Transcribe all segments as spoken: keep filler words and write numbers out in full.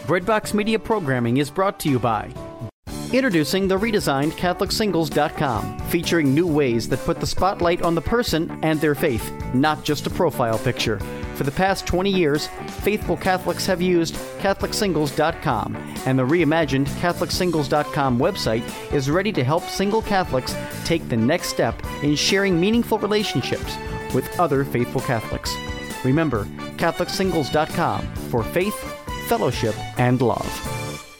Breadbox Media programming is brought to you by introducing the redesigned Catholic Singles dot com, featuring new ways that put the spotlight on the person and their faith, not just a profile picture. For the past twenty years, faithful Catholics have used Catholic Singles dot com, and the reimagined Catholic Singles dot com website is ready to help single Catholics take the next step in sharing meaningful relationships with other faithful Catholics. Remember, Catholic Singles dot com for faith, fellowship, and love.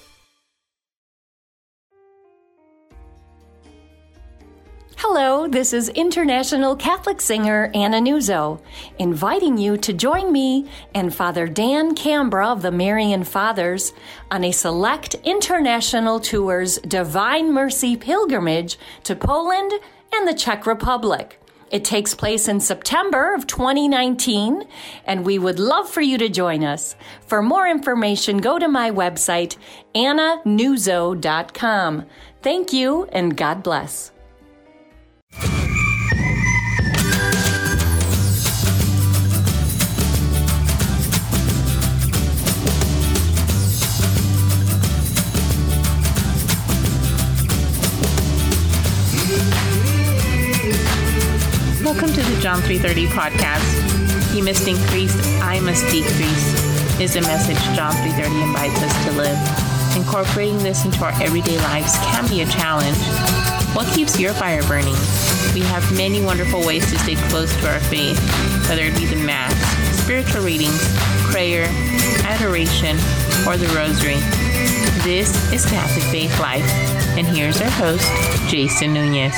Hello, this is international Catholic singer Anna Nuzzo, inviting you to join me and Father Dan Cambra of the Marian Fathers on a select international tour's Divine Mercy pilgrimage to Poland and the Czech Republic. It takes place in September of twenty nineteen, and we would love for you to join us. For more information, go to my website, anna nuzzo dot com. Thank you, and God bless. Welcome to the John three thirty podcast. He must increase, I must decrease, is a message John three thirty invites us to live. Incorporating this into our everyday lives can be a challenge. What keeps your fire burning? We have many wonderful ways to stay close to our faith, whether it be the Mass, spiritual readings, prayer, adoration, or the Rosary. This is Catholic Faith Life, and here's our host, Jason Nunez.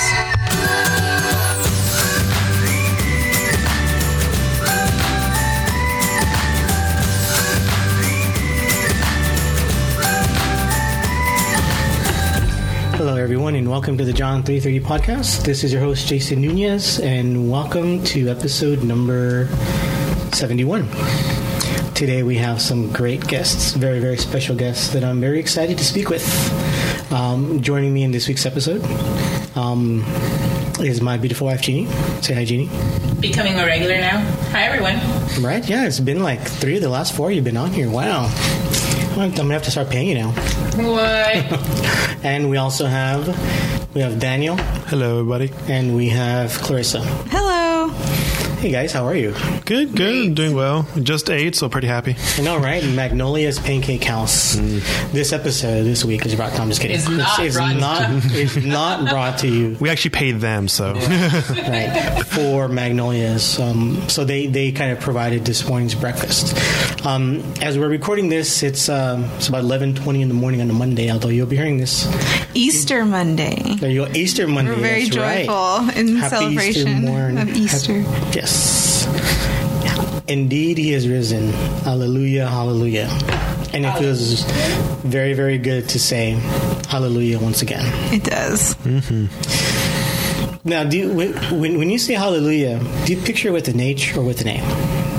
Hello, everyone, and welcome to the John three thirty podcast. This is your host, Jason Nunez, and welcome to episode number seventy-one. Today we have some great guests, very, very special guests that I'm very excited to speak with. Um, joining me in this week's episode um, is my beautiful wife, Jeannie. Say hi, Jeannie. Becoming a regular now. Hi, everyone. Right? Yeah, it's been like three of the last four you've been on here. Wow. I'm going to have to start paying you now. What? And we also have, we have Daniel. Hello, everybody. And we have Clarissa. Hello. Hey, guys, how are you? Good, good. Doing well. Just ate, so pretty happy. I know, right? Magnolia's Pancake House. Mm. This episode, this week, is brought to... I'm just kidding. It's not, it's brought, not, it's not brought to you. We actually paid them, so... Yeah. Right, for Magnolia's. Um, so they, they kind of provided this morning's breakfast. Um, as we're recording this, it's, um, it's about eleven twenty in the morning on a Monday, although you'll be hearing this. Easter Monday. There you go. Easter Monday. We're very That's joyful right. in Happy celebration Easter morn. of Easter. Happy, yes. Yeah. Indeed, he is risen. Hallelujah, hallelujah. And it feels very, very good to say hallelujah once again. It does. Mm-hmm. Now, do you, when, when you say hallelujah, do you picture it with an H or with an A?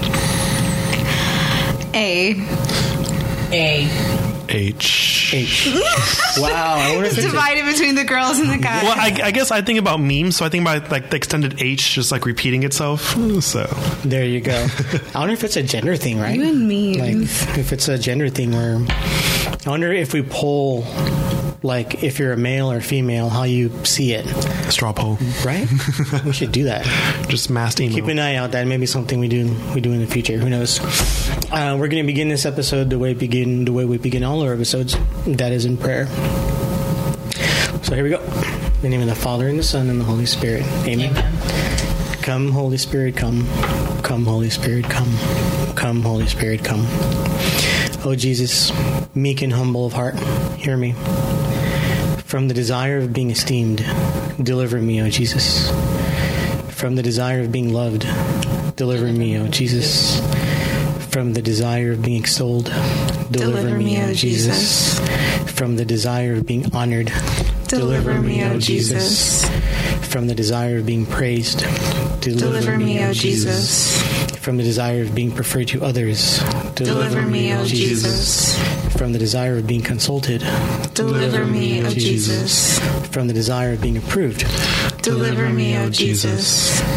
A. A. H. H. Wow. I wonder if it's divided a- between the girls and the guys. Well, I, I guess I think about memes, so I think about like the extended H just like repeating itself. So there you go. I wonder if it's a gender thing, right? You and memes. Like if it's a gender thing where I wonder if we poll like if you're a male or female, how you see it. Straw poll. Right? We should do that. Just mass email. Keep an eye out. That may be something we do we do in the future. Who knows? Uh, we're going to begin this episode the way we begin the way we begin all our episodes. That is in prayer. So here we go. In the name of the Father and the Son and the Holy Spirit. Amen. Amen. Come, Holy Spirit, come. Come, Holy Spirit, come. Come, Holy Spirit, come. Oh Jesus, meek and humble of heart, hear me. From the desire of being esteemed, deliver me, O Jesus. From the desire of being loved, deliver me, O Jesus. From the desire of being extolled, deliver, deliver me, O Jesus. Jesus. From the desire of being honored, deliver, deliver me, O Jesus. Jesus. From the desire of being praised, deliver, deliver me, O Jesus. Jesus. From the desire of being preferred to others, deliver, deliver me, O Jesus. Jesus. From the desire of being consulted, deliver me, O Jesus. From the desire of being approved, deliver me, O Jesus.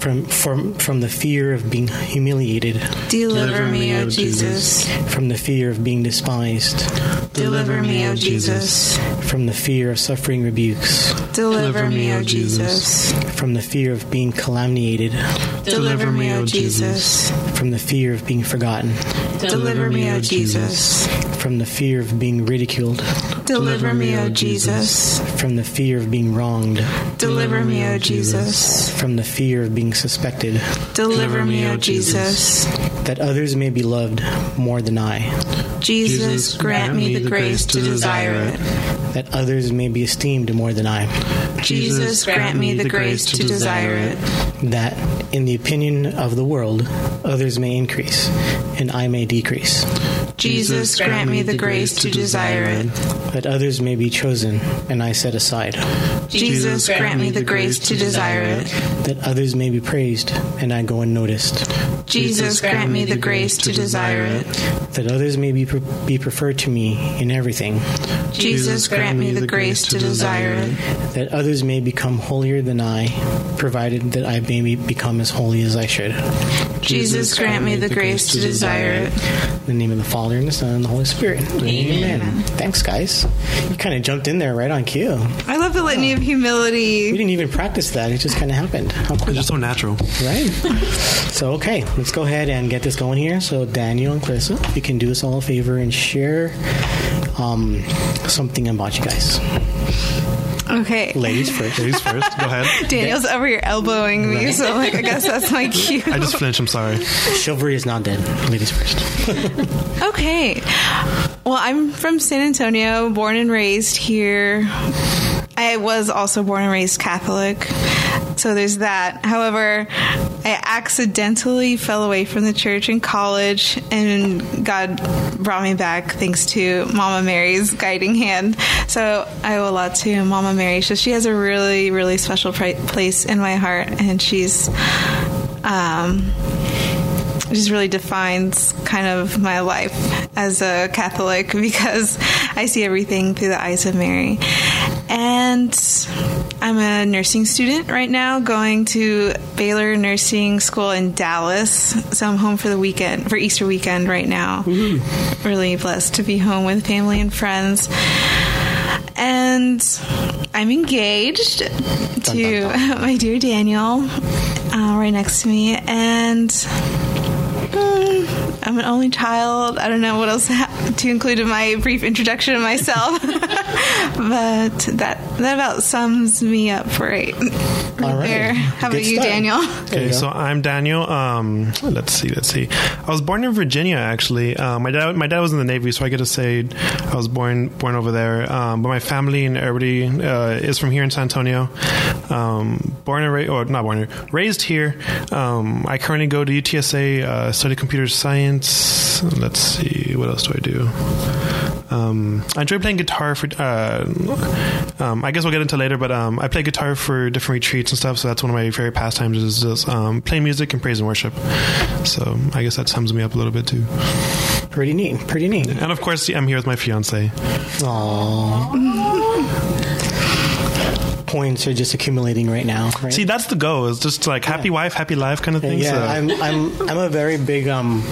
from from from the fear of being humiliated, Deliver me, O Jesus. from the fear of being despised, Deliver me, O Jesus. from the fear of suffering rebukes, Deliver me, O Jesus. from the fear of being calumniated, Deliver me, O Jesus. from the fear of being forgotten, Deliver me, O Jesus. from the fear of being ridiculed, Deliver me, O Jesus. from the fear of being wronged, Deliver me, O Jesus. from the fear of being suspected, Deliver me, O Jesus. that others may be loved more than I, Jesus, grant me the grace to desire it. that others may be esteemed more than I, Jesus, grant me the grace to desire it. that in the opinion of the world others may increase and I may decrease, Jesus, grant me the grace to desire it. that others may be chosen and I set aside, Jesus, grant me the grace to desire it. that others may be praised and I go unnoticed, Jesus, grant me the grace to desire it. that others may be, pre- be preferred to me in everything, Jesus, grant me the grace to desire it. that others may become holier than I, provided that I may be- become as holy as I should. Jesus, grant me the grace to desire it. In the name of the Father, and the Son, and the Holy Spirit. Amen. Thanks, guys. You kind of jumped in there right on cue. I love the litany of We humility. didn't even practice that. It just kind of happened. How cool. It's just so natural. Right? So, okay, let's go ahead and get this going here. So, Daniel and Clarissa, if you can do us all a favor and share um, something about you guys. Okay. Ladies first. Ladies first. Go ahead. Daniel's over here elbowing me, so like I guess that's my cue. I just flinched. I'm sorry. Chivalry is not dead. Ladies first. Okay. Well, I'm from San Antonio, born and raised here. I was also born and raised Catholic, so there's that. However, I accidentally fell away from the church in college, and God brought me back thanks to Mama Mary's guiding hand. So I owe a lot to Mama Mary. So she has a really, really special pri- place in my heart, and she's um, just really defines kind of my life as a Catholic, because I see everything through the eyes of Mary. And I'm a nursing student right now, going to Baylor Nursing School in Dallas. So I'm home for the weekend, for Easter weekend right now. Mm-hmm. Really blessed to be home with family and friends. And I'm engaged to dun, dun, dun. my dear Daniel, uh, right next to me. And um, I'm an only child. I don't know what else to include in my brief introduction of myself. But that that about sums me up right, right All right. there. How Good about you, start. Daniel? Okay, you so I'm Daniel. Um, let's see, let's see. I was born in Virginia, actually. Uh, my dad, my dad was in the Navy, so I get to say I was born born over there. Um, but my family and everybody uh, is from here in San Antonio. Um, born and raised, or not born, raised here. Um, I currently go to U T S A, uh, study computer science. Let's see, what else do I do? Um, I enjoy playing guitar for. Uh, um, I guess we'll get into later, but um, I play guitar for different retreats and stuff. So that's one of my favorite pastimes is just um, playing music and praise and worship. So I guess that sums me up a little bit too. Pretty neat. Pretty neat. And of course, I'm here with my fiance. Aww. Points are just accumulating right now. Right? See, that's the goal. It's just like happy Yeah. wife, happy life kind of thing. Yeah, so. I'm I'm I'm a very big um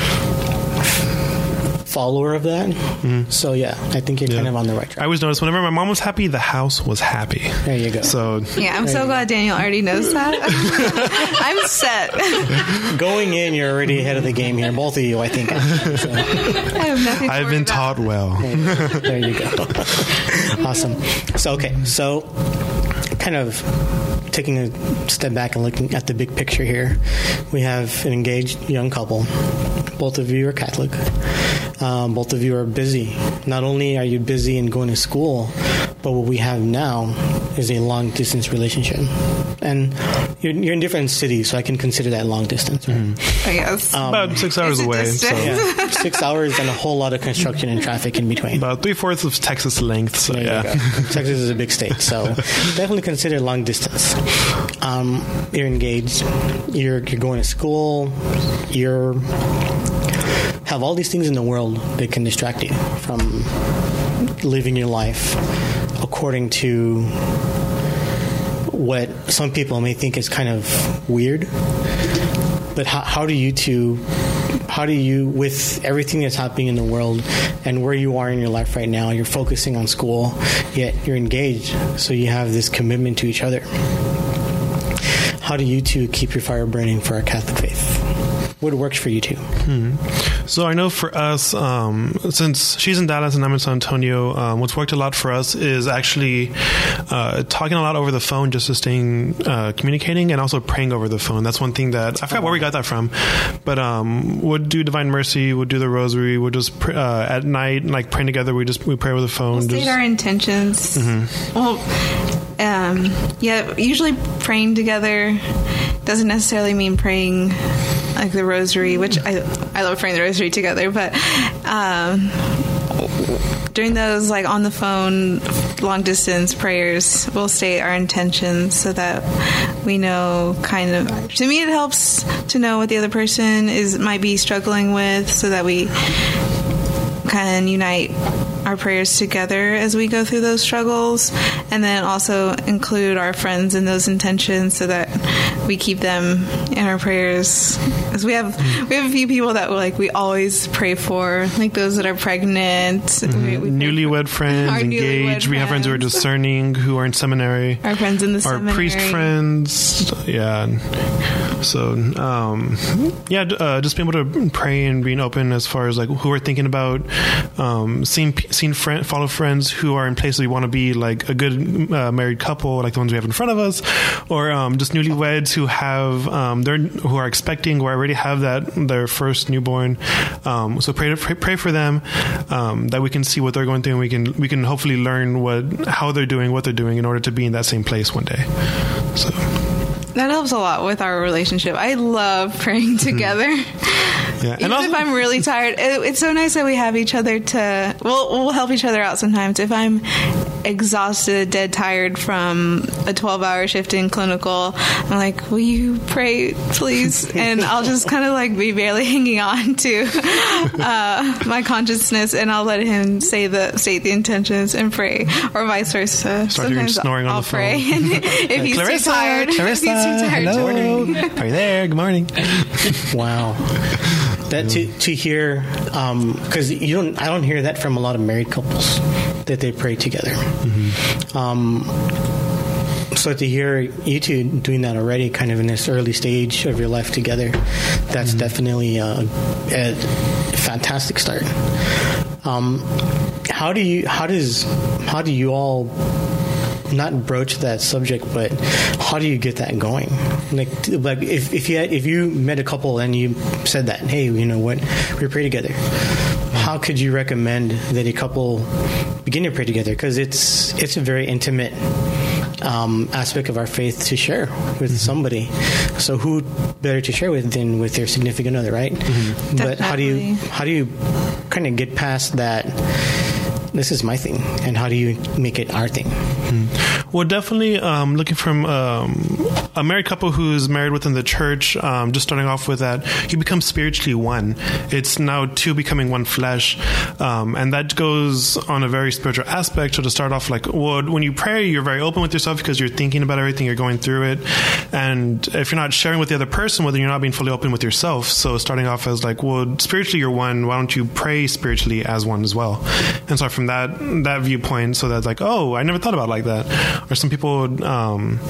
follower of that. Mm-hmm. So yeah, I think you're Yeah. kind of on the right I track. always notice whenever my mom was happy, the house was happy. There you go. So Yeah, I'm so glad Daniel already knows that. I'm set. Going in, you're already ahead of the game here. Both of you, I think. So, I have nothing to I've worry been about. taught well. there you go. Awesome. So okay, so kind of taking a step back and looking at the big picture here, we have an engaged young couple. Both of you are Catholic. Um, both of you are busy. Not only are you busy in going to school, but what we have now is a long distance relationship. And you're, you're in different cities, so I can consider that long distance. Right? I guess. Um, About six hours It's a away. So. distance. yeah, six hours and a whole lot of construction and traffic in between. About three fourths of Texas length. So There you yeah. go. Texas is a big state, so definitely consider long distance. Um, you're engaged. You're you're going to school. You're have all these things in the world that can distract you from living your life according to what some people may think is kind of weird. But how, how do you two, how do you, with everything that's happening in the world and where you are in your life right now, you're focusing on school, yet you're engaged, so you have this commitment to each other. How do you two keep your fire burning for our Catholic faith? What works for you two? Hmm. So I know for us, um, since she's in Dallas and I'm in San Antonio, um, what's worked a lot for us is actually uh, talking a lot over the phone, just to staying uh, communicating, and also praying over the phone. That's one thing that I forgot where we got that from, but um, we'll do Divine Mercy, we'll do the Rosary, we'll just pr- uh, at night, like praying together. We just we pray over the phone. We'll state just, our intentions. Mm-hmm. Well, um, yeah, usually praying together doesn't necessarily mean praying like the Rosary, which I I love praying the Rosary together, but um, during those like on the phone long distance prayers, we'll state our intentions so that we know kind of. To me, it helps to know what the other person is might be struggling with, so that we can unite our prayers together as we go through those struggles, and then also include our friends in those intentions so that we keep them in our prayers. Because we have we have a few people that like we always pray for, like those that are pregnant, mm-hmm. we, we newlywed friends, our engaged. Newlywed we have friends who are discerning, who are in seminary. Our friends in the our seminary. Our priest friends, yeah. So, um, yeah, uh, just being able to pray and being open as far as like who we're thinking about, um, seeing seeing friend, follow friends who are in places we want to be, like a good uh, married couple, like the ones we have in front of us, or um, just newlyweds who have um, they're who are expecting or already have that their first newborn. Um, so pray, pray pray for them, um, that we can see what they're going through, and we can we can hopefully learn what how they're doing, what they're doing, in order to be in that same place one day. So. That helps a lot with our relationship. I love praying together. Mm-hmm. Yeah. Even and also, if I'm really tired, it, it's so nice that we have each other to. We'll we'll help each other out sometimes. If I'm exhausted, dead tired from a twelve-hour shift in clinical, I'm like, "Will you pray, please?" And I'll just kind of like be barely hanging on to uh, my consciousness, and I'll let him say the state the intentions and pray, or vice versa. Start hearing snoring on I'll the phone. pray. if he's Clarissa, too tired, Clarissa, if he's too tired hello. to pray. Are you there? Good morning. Wow. That to to hear, because um, you don't, I don't hear that from a lot of married couples that they pray together. Mm-hmm. Um, so to hear you two doing that already, kind of in this early stage of your life together, that's mm-hmm. definitely a, a fantastic start. Um, how do you? How does? How do you all? Not broach that subject, but how do you get that going? Like, like if, if you had, if you met a couple and you said that, hey, you know what, we pray together. How could you recommend that a couple begin to pray together? Because it's it's a very intimate um, aspect of our faith to share with mm-hmm. somebody. So who better to share with than with their significant other, right? Mm-hmm. But how do you how do you kind of get past that? This is my thing, and how do you make it our thing? Mm-hmm. Well, definitely um, looking from um, a married couple who's married within the church, um, just starting off with that, you become spiritually one. It's now two becoming one flesh, um, and that goes on a very spiritual aspect. So to start off, like, well, when you pray, you're very open with yourself because you're thinking about everything, you're going through it, and if you're not sharing with the other person, well, then you're not being fully open with yourself. So starting off as like, well, spiritually you're one, why don't you pray spiritually as one as well? And so from that that viewpoint, so that's like, oh, I never thought about it like that. Or some people um,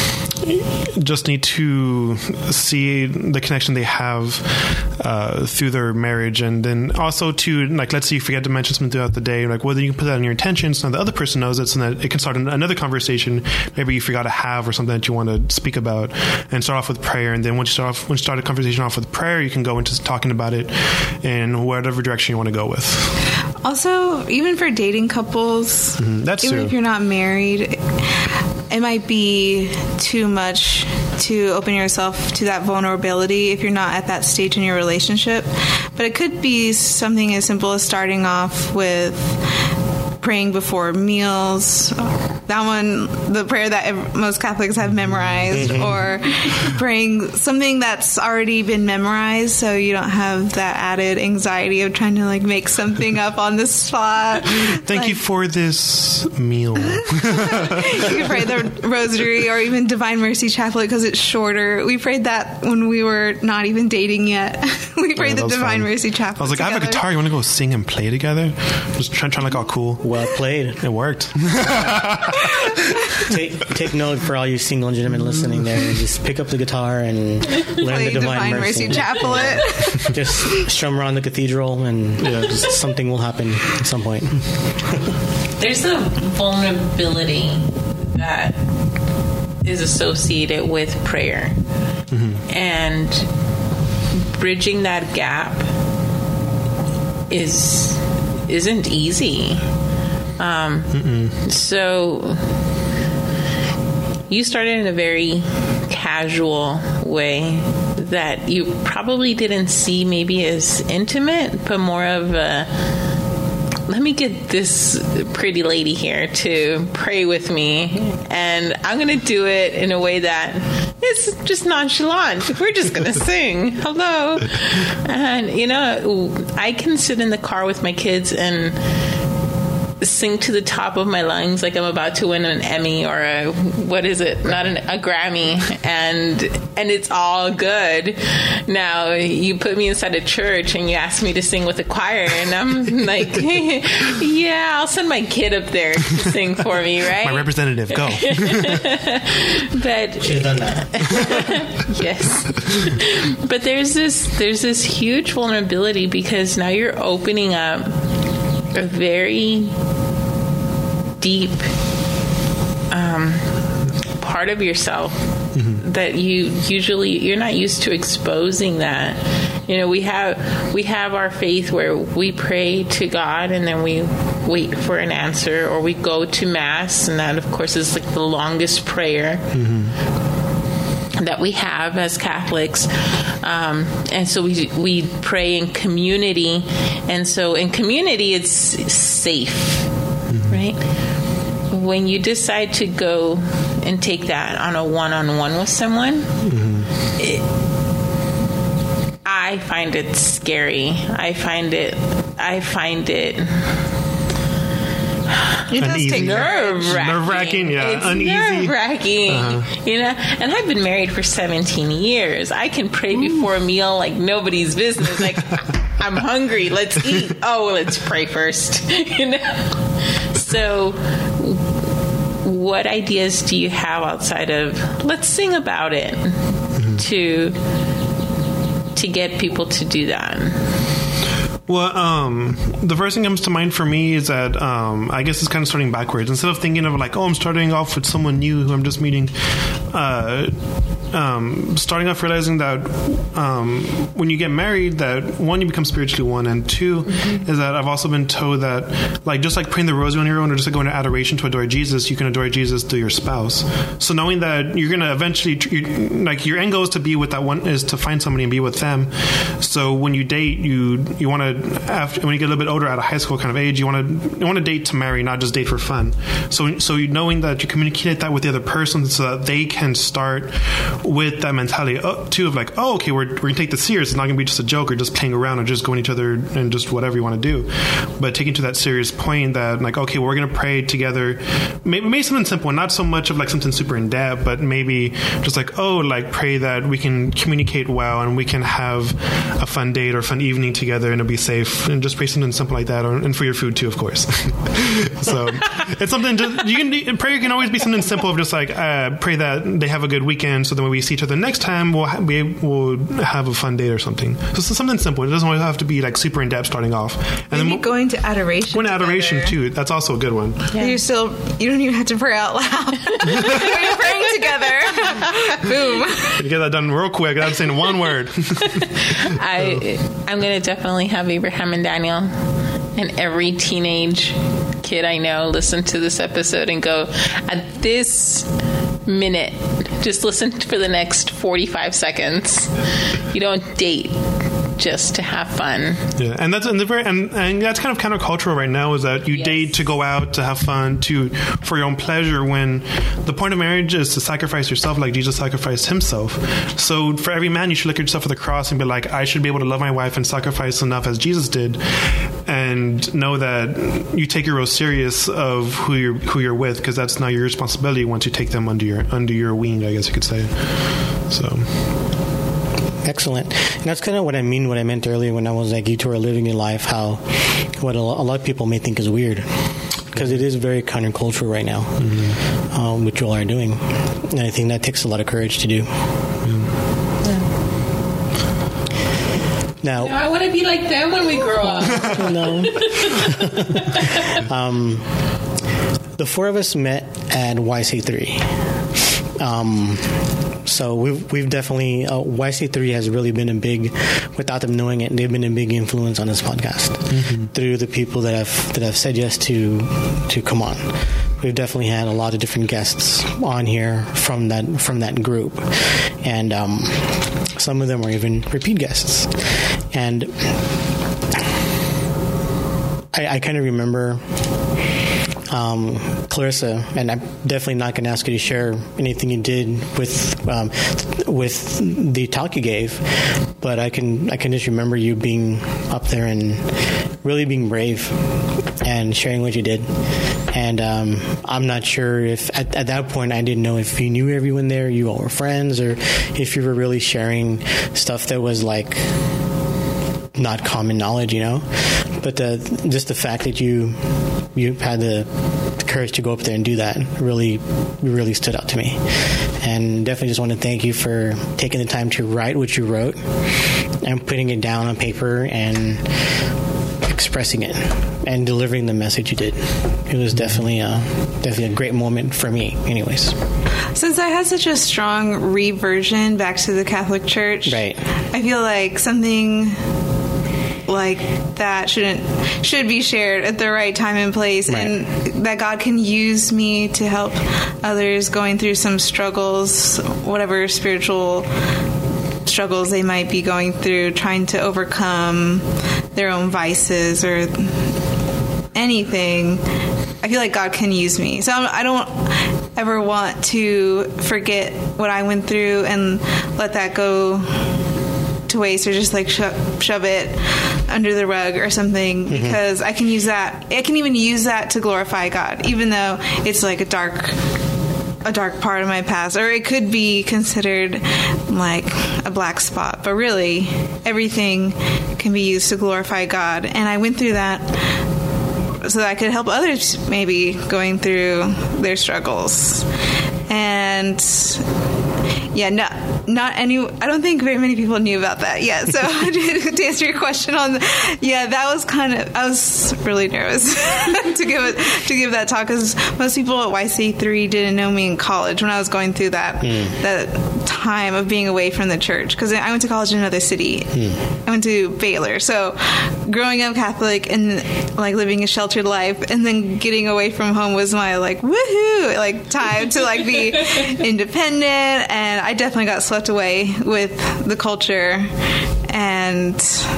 just need to see the connection they have uh, through their marriage, and then also to, like, let's say you forget to mention something throughout the day, like, well, then you can put that in your intentions so the other person knows it, so that it can start another conversation maybe you forgot to have, or something that you want to speak about, and start off with prayer. And then once you start off, when you start a conversation off with prayer, you can go into talking about it in whatever direction you want to go with. Also, even for dating couples, mm-hmm. That's even true. if you're not married, it might be too much to open yourself to that vulnerability if you're not at that stage in your relationship. But it could be something as simple as starting off with praying before meals, that one, the prayer that ev- most Catholics have memorized, mm-hmm. or praying something that's already been memorized, so you don't have that added anxiety of trying to like make something up on the spot. Thank like, you for this meal. You can pray the Rosary or even Divine Mercy Chaplet because it's shorter. We prayed that when we were not even dating yet. We prayed yeah, the Divine fun. Mercy Chaplet. I was like, together. I have a guitar. You want to go sing and play together? Just trying, trying to look all cool. Well played. It worked. take take note for all you single gentlemen listening there. Just pick up the guitar and learn Play the Divine, Divine Mercy. Mercy Chaplet. Just strum around the cathedral, and yeah, just something will happen at some point. There's a vulnerability that is associated with prayer, mm-hmm. and bridging that gap is isn't easy. Um, so you started in a very casual way that you probably didn't see maybe as intimate, but more of a, let me get this pretty lady here to pray with me, and I'm going to do it in a way that is just nonchalant. We're just going to sing. Hello. And, you know, I can sit in the car with my kids and sing to the top of my lungs like I'm about to win an Emmy or a, what is it, not an, a Grammy, and and it's all good. Now you put me inside a church and you ask me to sing with a choir, and I'm like, yeah, I'll send my kid up there to sing for me, right? My representative, go. But she's done that. Yes. But there's this there's this huge vulnerability because now you're opening up a very deep um, part of yourself mm-hmm. that you usually you're not used to exposing that. You know, we have we have our faith where we pray to God and then we wait for an answer, or we go to Mass, and that of course is like the longest prayer. Mm-hmm. that we have as Catholics, um, and so we we pray in community, and so in community it's safe, mm-hmm. right? When you decide to go and take that on a one-on-one with someone, mm-hmm. it, I find it scary. I find it. I find it. It does uneasy. take nerve-wracking. Nerve-wracking, yeah. It's Uneasy. nerve-wracking. Uh-huh. You know, and I've been married for seventeen years. I can pray Ooh. before a meal like nobody's business. Like, I'm hungry. Let's eat. Oh, let's pray first. You know? So, what ideas do you have outside of let's sing about it mm-hmm. to to get people to do that? Well, um, the first thing that comes to mind for me is that um, I guess it's kind of starting backwards. Instead of thinking of like, oh, I'm starting off with someone new who I'm just meeting, uh, um, starting off realizing that um, when you get married, that one, you become spiritually one, and two, mm-hmm. is that I've also been told that like just like praying the rosary on your own or just like going to adoration to adore Jesus, you can adore Jesus through your spouse. So knowing that you're going to eventually, you, like your end goal is to be with that one, is to find somebody and be with them. So when you date, you you want to after when you get a little bit older, out of high school kind of age, you want to you want to date to marry, not just date for fun. So so you knowing that you communicate that with the other person, so that they can start with that mentality uh, too of like, oh, okay, we're we're gonna take this serious. It's not gonna be just a joke or just playing around or just going each other and just whatever you want to do, but taking to that serious point that like, okay, we're gonna pray together. Maybe, maybe something simple, not so much of like something super in depth, but maybe just like, oh, like pray that we can communicate well and we can have a fun date or fun evening together and it'll be safe, and just pray something simple like that, or, and for your food too, of course. So it's something just, you can prayer can always be something simple of just like uh, pray that they have a good weekend, so then when we see each other next time, we'll ha- we will have a fun date or something. So it's something simple. It doesn't always have to be like super in depth starting off. And maybe then going to adoration. Going to adoration too. That's also a good one. Yeah. You still you don't even have to pray out loud when you're praying together. Boom. You get that done real quick. I'm saying one word. I I'm gonna definitely have Abraham and Daniel and every teenage kid I know listen to this episode and go, at this minute, just listen for the next forty-five seconds. You don't date just to have fun. Yeah, and that's and, the very, and, and that's kind of countercultural right now, is that you Yes. date to go out to have fun, to for your own pleasure, when the point of marriage is to sacrifice yourself like Jesus sacrificed himself. So for every man, you should look at yourself at the cross and be like, I should be able to love my wife and sacrifice enough as Jesus did, and know that you take your role serious of who you're who you're with, because that's now your responsibility once you take them under your under your wing, I guess you could say. So. Excellent. And that's kind of what I mean, what I meant earlier when I was like, you two are living your life, how what a lot of people may think is weird. Because it is very countercultural right now, mm-hmm. um, which you all are doing. And I think that takes a lot of courage to do. Yeah. Now, I want to be like them when we grow up. no. um, the four of us met at Y C three. Um, so we've we've definitely uh, Y C three has really been a big, without them knowing it, they've been a big influence on this podcast mm-hmm. through the people that have that have said yes to to come on. We've definitely had a lot of different guests on here from that from that group, and um, some of them are even repeat guests. And I, I kind of remember. Um, Clarissa, and I'm definitely not going to ask you to share anything you did with um, with the talk you gave, but I can I can just remember you being up there and really being brave and sharing what you did. And um, I'm not sure if at, at that point I didn't know if you knew everyone there, you all were friends, or if you were really sharing stuff that was like not common knowledge, you know. But the, just the fact that you you had the courage to go up there and do that really really stood out to me. And definitely just want to thank you for taking the time to write what you wrote and putting it down on paper and expressing it and delivering the message you did. It was definitely a, definitely a great moment for me anyways. Since I had such a strong reversion back to the Catholic Church, right. I feel like something like that shouldn't should be shared at the right time and place, right. And that God can use me to help others going through some struggles, whatever spiritual struggles they might be going through, trying to overcome their own vices or anything. I feel like God can use me. So I don't ever want to forget what I went through and let that go to waste, or just like sho- shove it under the rug or something, mm-hmm. because I can use that. I can even use that to glorify God, even though it's like a dark, a dark part of my past, or it could be considered like a black spot. But really, everything can be used to glorify God. And I went through that so that I could help others maybe going through their struggles. And yeah, no, not any. I don't think very many people knew about that yet. So to answer your question on, the, yeah, that was kind of. I was really nervous to give it to give that talk, because most people at Y C three didn't know me in college when I was going through that mm. that time of being away from the church. Because I went to college in another city. Mm. I went to Baylor. So growing up Catholic and like living a sheltered life, and then getting away from home was my like woohoo like time to like be independent. And I definitely got swept away with the culture, and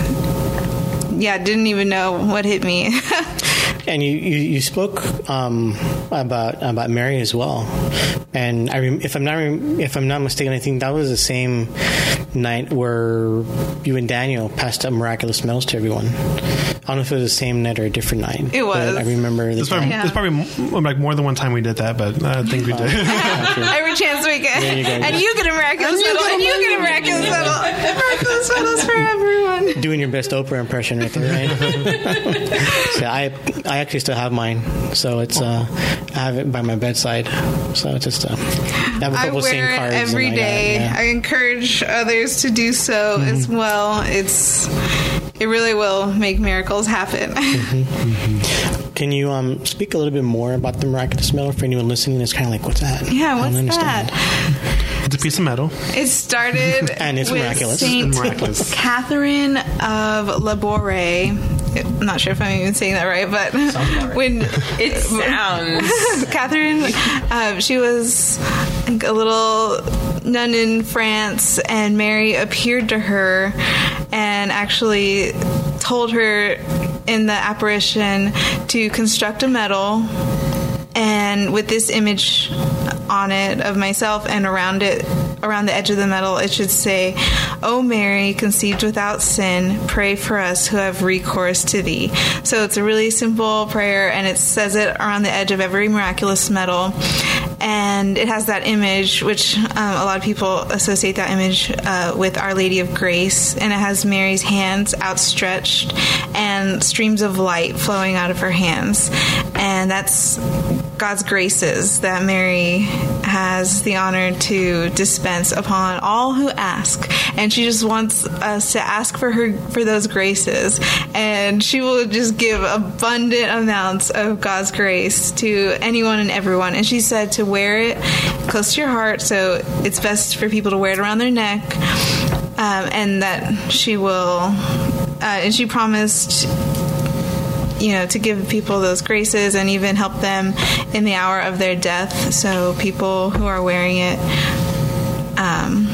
yeah, didn't even know what hit me. And you, you, you spoke um, about about Mary as well, and I rem- if I'm not rem- if I'm not mistaken, I think that was the same night where you and Daniel passed out miraculous medals to everyone. I don't know if it was the same night or a different night. It was. But I remember. It's probably, yeah. probably like more than one time we did that, but I think we did. Every chance we get, you and you get a miraculous medal, and you get a miraculous medal. Miraculous medals for everyone. Doing your best Oprah impression right there, right? So I. I actually still have mine, so it's uh, I have it by my bedside. So it's just uh, I have a couple I wear SIM cards it every and day. I, got, yeah. I encourage others to do so mm-hmm. as well. It's it really will make miracles happen. Mm-hmm. Mm-hmm. Can you um, speak a little bit more about the miraculous medal for anyone listening? It's kind of like, what's that? Yeah, what's that? It's a piece of metal. It started and it's with miraculous. Saint miraculous. Catherine of Labouré. I'm not sure if I'm even saying that right, but right. when it sounds Catherine, um, she was a little nun in France, and Mary appeared to her and actually told her in the apparition to construct a medal, and with this image on it of myself, and around it, around the edge of the medal, it should say, "O Mary, conceived without sin, pray for us who have recourse to thee." So it's a really simple prayer, and it says it around the edge of every miraculous medal. And it has that image, which um, a lot of people associate that image uh, with Our Lady of Grace. And it has Mary's hands outstretched and streams of light flowing out of her hands. And that's God's graces that Mary has the honor to dispense upon all who ask. And she just wants us to ask for her for those graces. And she will just give abundant amounts of God's grace to anyone and everyone. And she said to wear it close to your heart, so it's best for people to wear it around their neck, um, and that she will, uh, and she promised, you know, to give people those graces and even help them in the hour of their death. So people who are wearing it, um,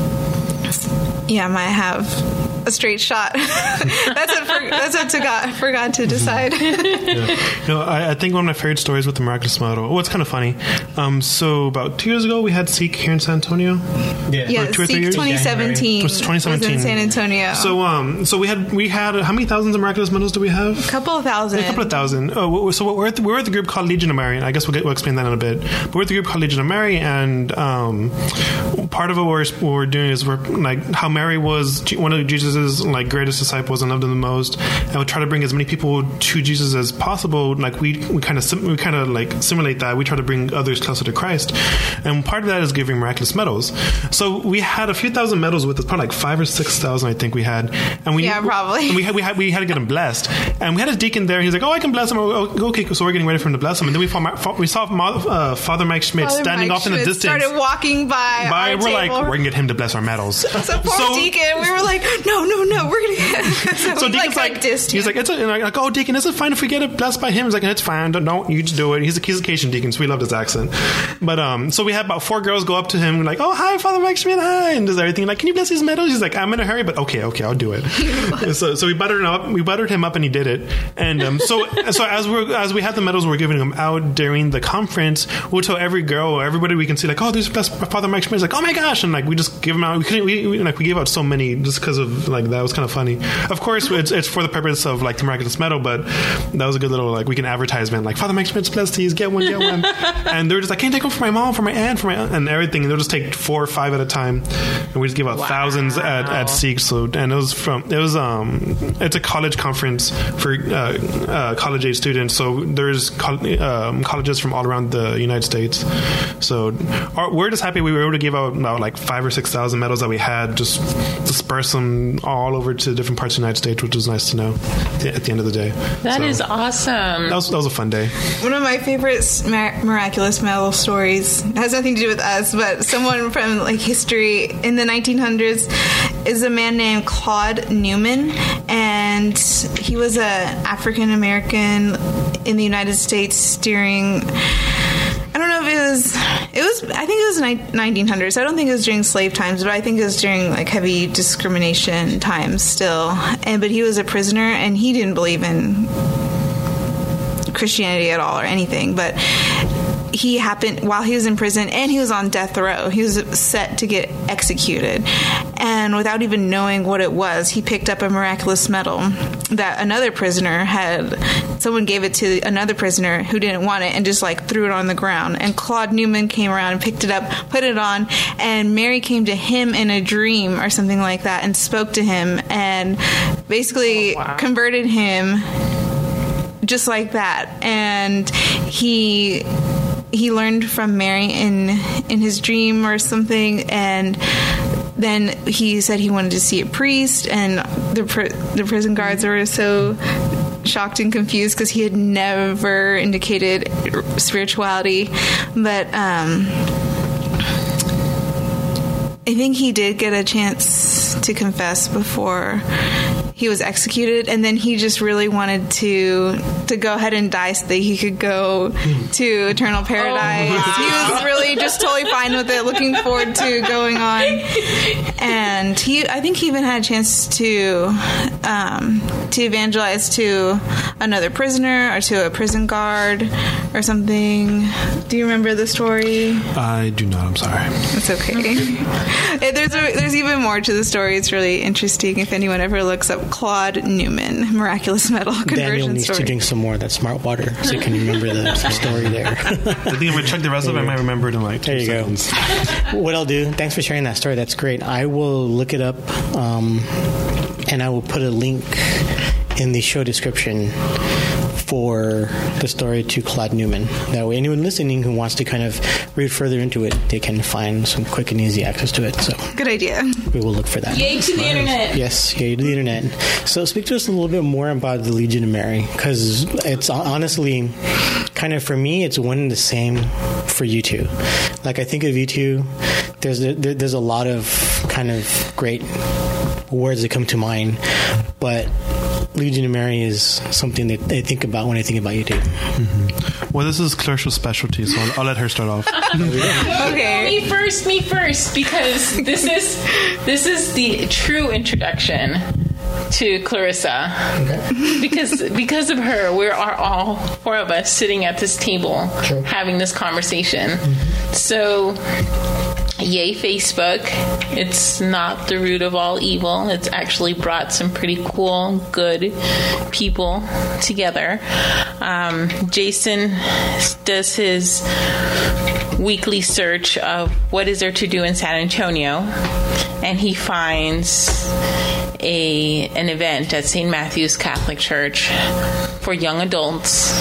yeah, might have a straight shot. that's up for, that's up to God, for God to decide. Yeah. No, I, I think one of my favorite stories with the miraculous medal. Oh, it's kind of funny. Um, so about two years ago, we had Seek here in San Antonio. Yeah, yeah two or three Seek years? twenty seventeen. It was twenty seventeen. Was in San Antonio. So, um, so we had we had how many thousands of miraculous medals do we have? A couple of thousand. A couple of thousand. Oh, so we're at the, we're at the group called Legion of Mary. I guess we'll, get, we'll explain that in a bit. But we're at the group called Legion of Mary, and um, part of what we're, what we're doing is we're like how Mary was one of Jesus's like greatest disciples and loved him the most, and we try to bring as many people to Jesus as possible. Like we we kind of we kind of like simulate that. We try to bring others closer to Christ, and part of that is giving miraculous medals. So we had a few thousand medals with us, probably like five or six thousand, I think we had, and we yeah probably and we had we had we had to get him blessed, and we had a deacon there. He's like, oh, I can bless him. Oh, okay, so we're getting ready for him to bless him, and then we saw we saw uh, Father Mike Schmidt Father standing Mike off in the Schmidt distance, started walking by. by our we're table. like, we're gonna get him to bless our medals. So poor so, deacon, we were like, no, no, no, we're gonna get. so so deacon's like, like he's like, it's a, and I'm like, oh, deacon, is it fine if we get it blessed by him? He's like, it's fine, don't, don't you just do it. He's a he's a Cajun deacon, so we loved his accent. But um, so we had about four girls go up to him like, oh, hi, Father Mike Schmidt, hi, and does everything like, can you bless these medals? He's like, I'm in a hurry, but okay, okay, I'll do it. so so we buttered him up, we buttered him up, and he did it. And um, so so as we as we had the medals, we we're giving them out during the conference. We'll tell every girl or everybody we can see like, oh, there's blessed Father Mike Schmidt. He's like, oh my gosh, and like we just give them out. We couldn't we, we like we gave out so many just because of like that was kind of funny. Of course, it's it's for the purpose of like the miraculous medal, but that was a good little like weekend advertisement. Like Father Mike Schmidt's blessed, these get one, get one. And they were just like, can you take one for my mom, for my aunt, for my aunt, and everything. And they'll just take four or five at a time, and we just give out wow. thousands at at Seek. So and it was from it was um it's a college conference for uh, uh, college age students. So there's co- um, colleges from all around the United States. So our, we're just happy we were able to give out about like five or six thousand medals that we had, just disperse them all over to different parts of the United States, which was nice to know at the end of the day. That so, is awesome. That was, that was a fun day. One of my favorite mir- miraculous medal stories has nothing to do with us, but someone from like history in the nineteen hundreds is a man named Claude Newman, and he was a African American in the United States during. I don't know if it was, it was, I think it was nineteen hundreds. I don't think it was during slave times, but I think it was during like heavy discrimination times still. And, but he was a prisoner and he didn't believe in Christianity at all or anything, but he happened while he was in prison and he was on death row. He was set to get executed. And without even knowing what it was, he picked up a miraculous medal that another prisoner had. Someone gave it to another prisoner who didn't want it and just like threw it on the ground. And Claude Newman came around and picked it up, put it on, and Mary came to him in a dream or something like that and spoke to him and basically oh, wow. converted him just like that. And he... He learned from Mary in in his dream or something, and then he said he wanted to see a priest, and the pr- the prison guards were so shocked and confused because he had never indicated spirituality. But um, I think he did get a chance to confess before he was executed, and then he just really wanted to to go ahead and die so that he could go to eternal paradise. Oh, wow. He was really just totally fine with it, looking forward to going on. And he, I think he even had a chance to um, to evangelize to another prisoner or to a prison guard or something. Do you remember the story? I do not. I'm sorry. It's okay. there's a, there's even more to the story. It's really interesting. If anyone ever looks up Claude Newman, miraculous metal conversion Daniel needs story. to drink some more of that smart water so you can remember the story there. I think if I check the rest of it, I might remember it in like two there you seconds. Go. What I'll do, thanks for sharing that story. That's great. I will look it up, um, and I will put a link in the show description for the story to Claude Newman. That way, anyone listening who wants to kind of read further into it, they can find some quick and easy access to it. So, good idea. We will look for that. Yay to the internet! Yes, yay to the internet. So, speak to us a little bit more about the Legion of Mary, because it's honestly kind of, for me, it's one and the same for you two. Like, I think of you two, there's a, there, there's a lot of kind of great words that come to mind, but Legion of Mary is something that I think about when I think about you two. Mm-hmm. Well, this is Clarisha's specialty, so I'll, I'll let her start off. Okay. Me first, me first, because this is this is the true introduction to Clarissa. Okay. Because because of her, we are all four of us sitting at this table sure. having this conversation. Mm-hmm. So, yay, Facebook. It's not the root of all evil. It's actually brought some pretty cool, good people together. Um, Jason does his weekly search of what is there to do in San Antonio, and he finds a an event at Saint Matthew's Catholic Church for young adults,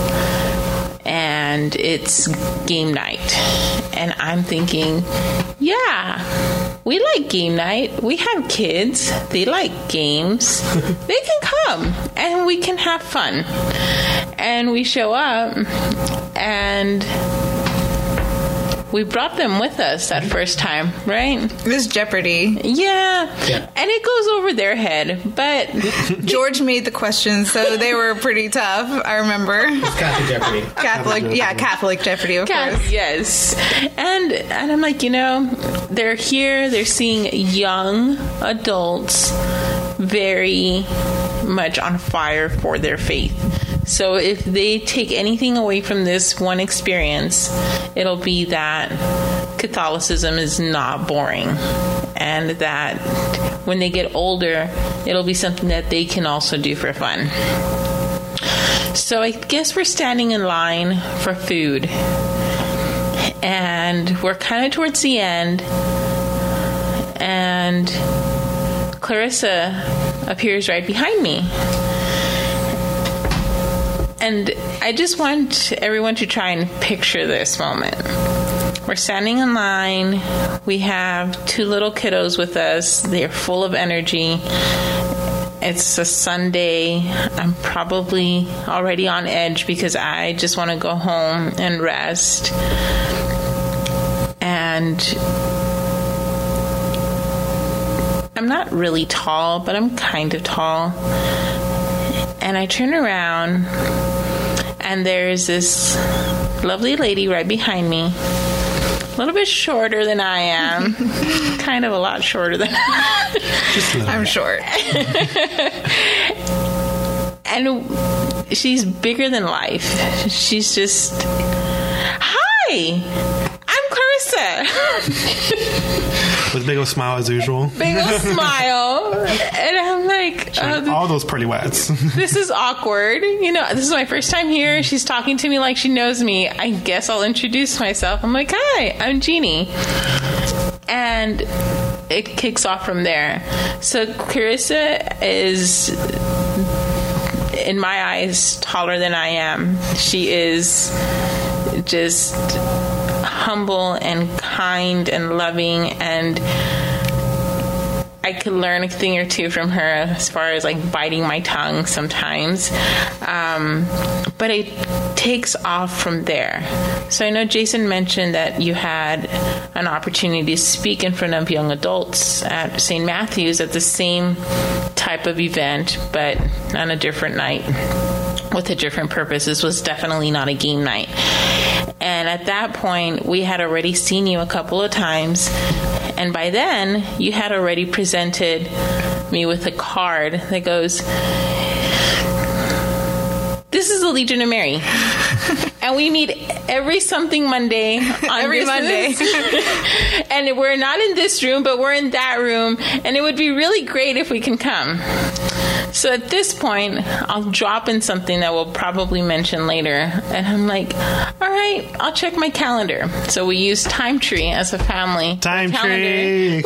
and it's game night. And I'm thinking, yeah, we like game night. We have kids. They like games. They can come and we can have fun. And we show up, and we brought them with us that first time, right? It was Jeopardy. Yeah. yeah. And it goes over their head, but George made the questions, so they were pretty tough, I remember. Catholic Jeopardy. Catholic, yeah, Catholic Jeopardy, of Catholic, course. Yes. And, and I'm like, you know, they're here, they're seeing young adults very much on fire for their faith. So if they take anything away from this one experience, it'll be that Catholicism is not boring, and that when they get older, it'll be something that they can also do for fun. So I guess we're standing in line for food, and we're kind of towards the end, and Clarissa appears right behind me. And I just want everyone to try and picture this moment. We're standing in line. We have two little kiddos with us. They're full of energy. It's a Sunday. I'm probably already on edge because I just want to go home and rest. And I'm not really tall, but I'm kind of tall. And I turn around, and there's this lovely lady right behind me, a little bit shorter than I am, kind of a lot shorter than I am. I'm short. And she's bigger than life. She's just, hi, I'm Clarissa. With a big old smile as usual. Big old smile. And I'm like, oh, all those pretty wets. This is awkward. You know, this is my first time here. She's talking to me like she knows me. I guess I'll introduce myself. I'm like, hi, I'm Jeannie. And it kicks off from there. So Clarissa is, in my eyes, taller than I am. She is just humble and kind and loving, and I could learn a thing or two from her as far as like biting my tongue sometimes. Um, but it takes off from there. So I know Jason mentioned that you had an opportunity to speak in front of young adults at Saint Matthew's at the same type type of event, but on a different night with a different purpose. This was definitely not a game night. And at that point, we had already seen you a couple of times. And by then, you had already presented me with a card that goes, "This is the Legion of Mary." And we meet every something Monday. On every Monday. And we're not in this room, but we're in that room. And it would be really great if we can come. So at this point, I'll drop in something that we'll probably mention later. And I'm like, all right, I'll check my calendar. So we use Time Tree as a family. Time Tree.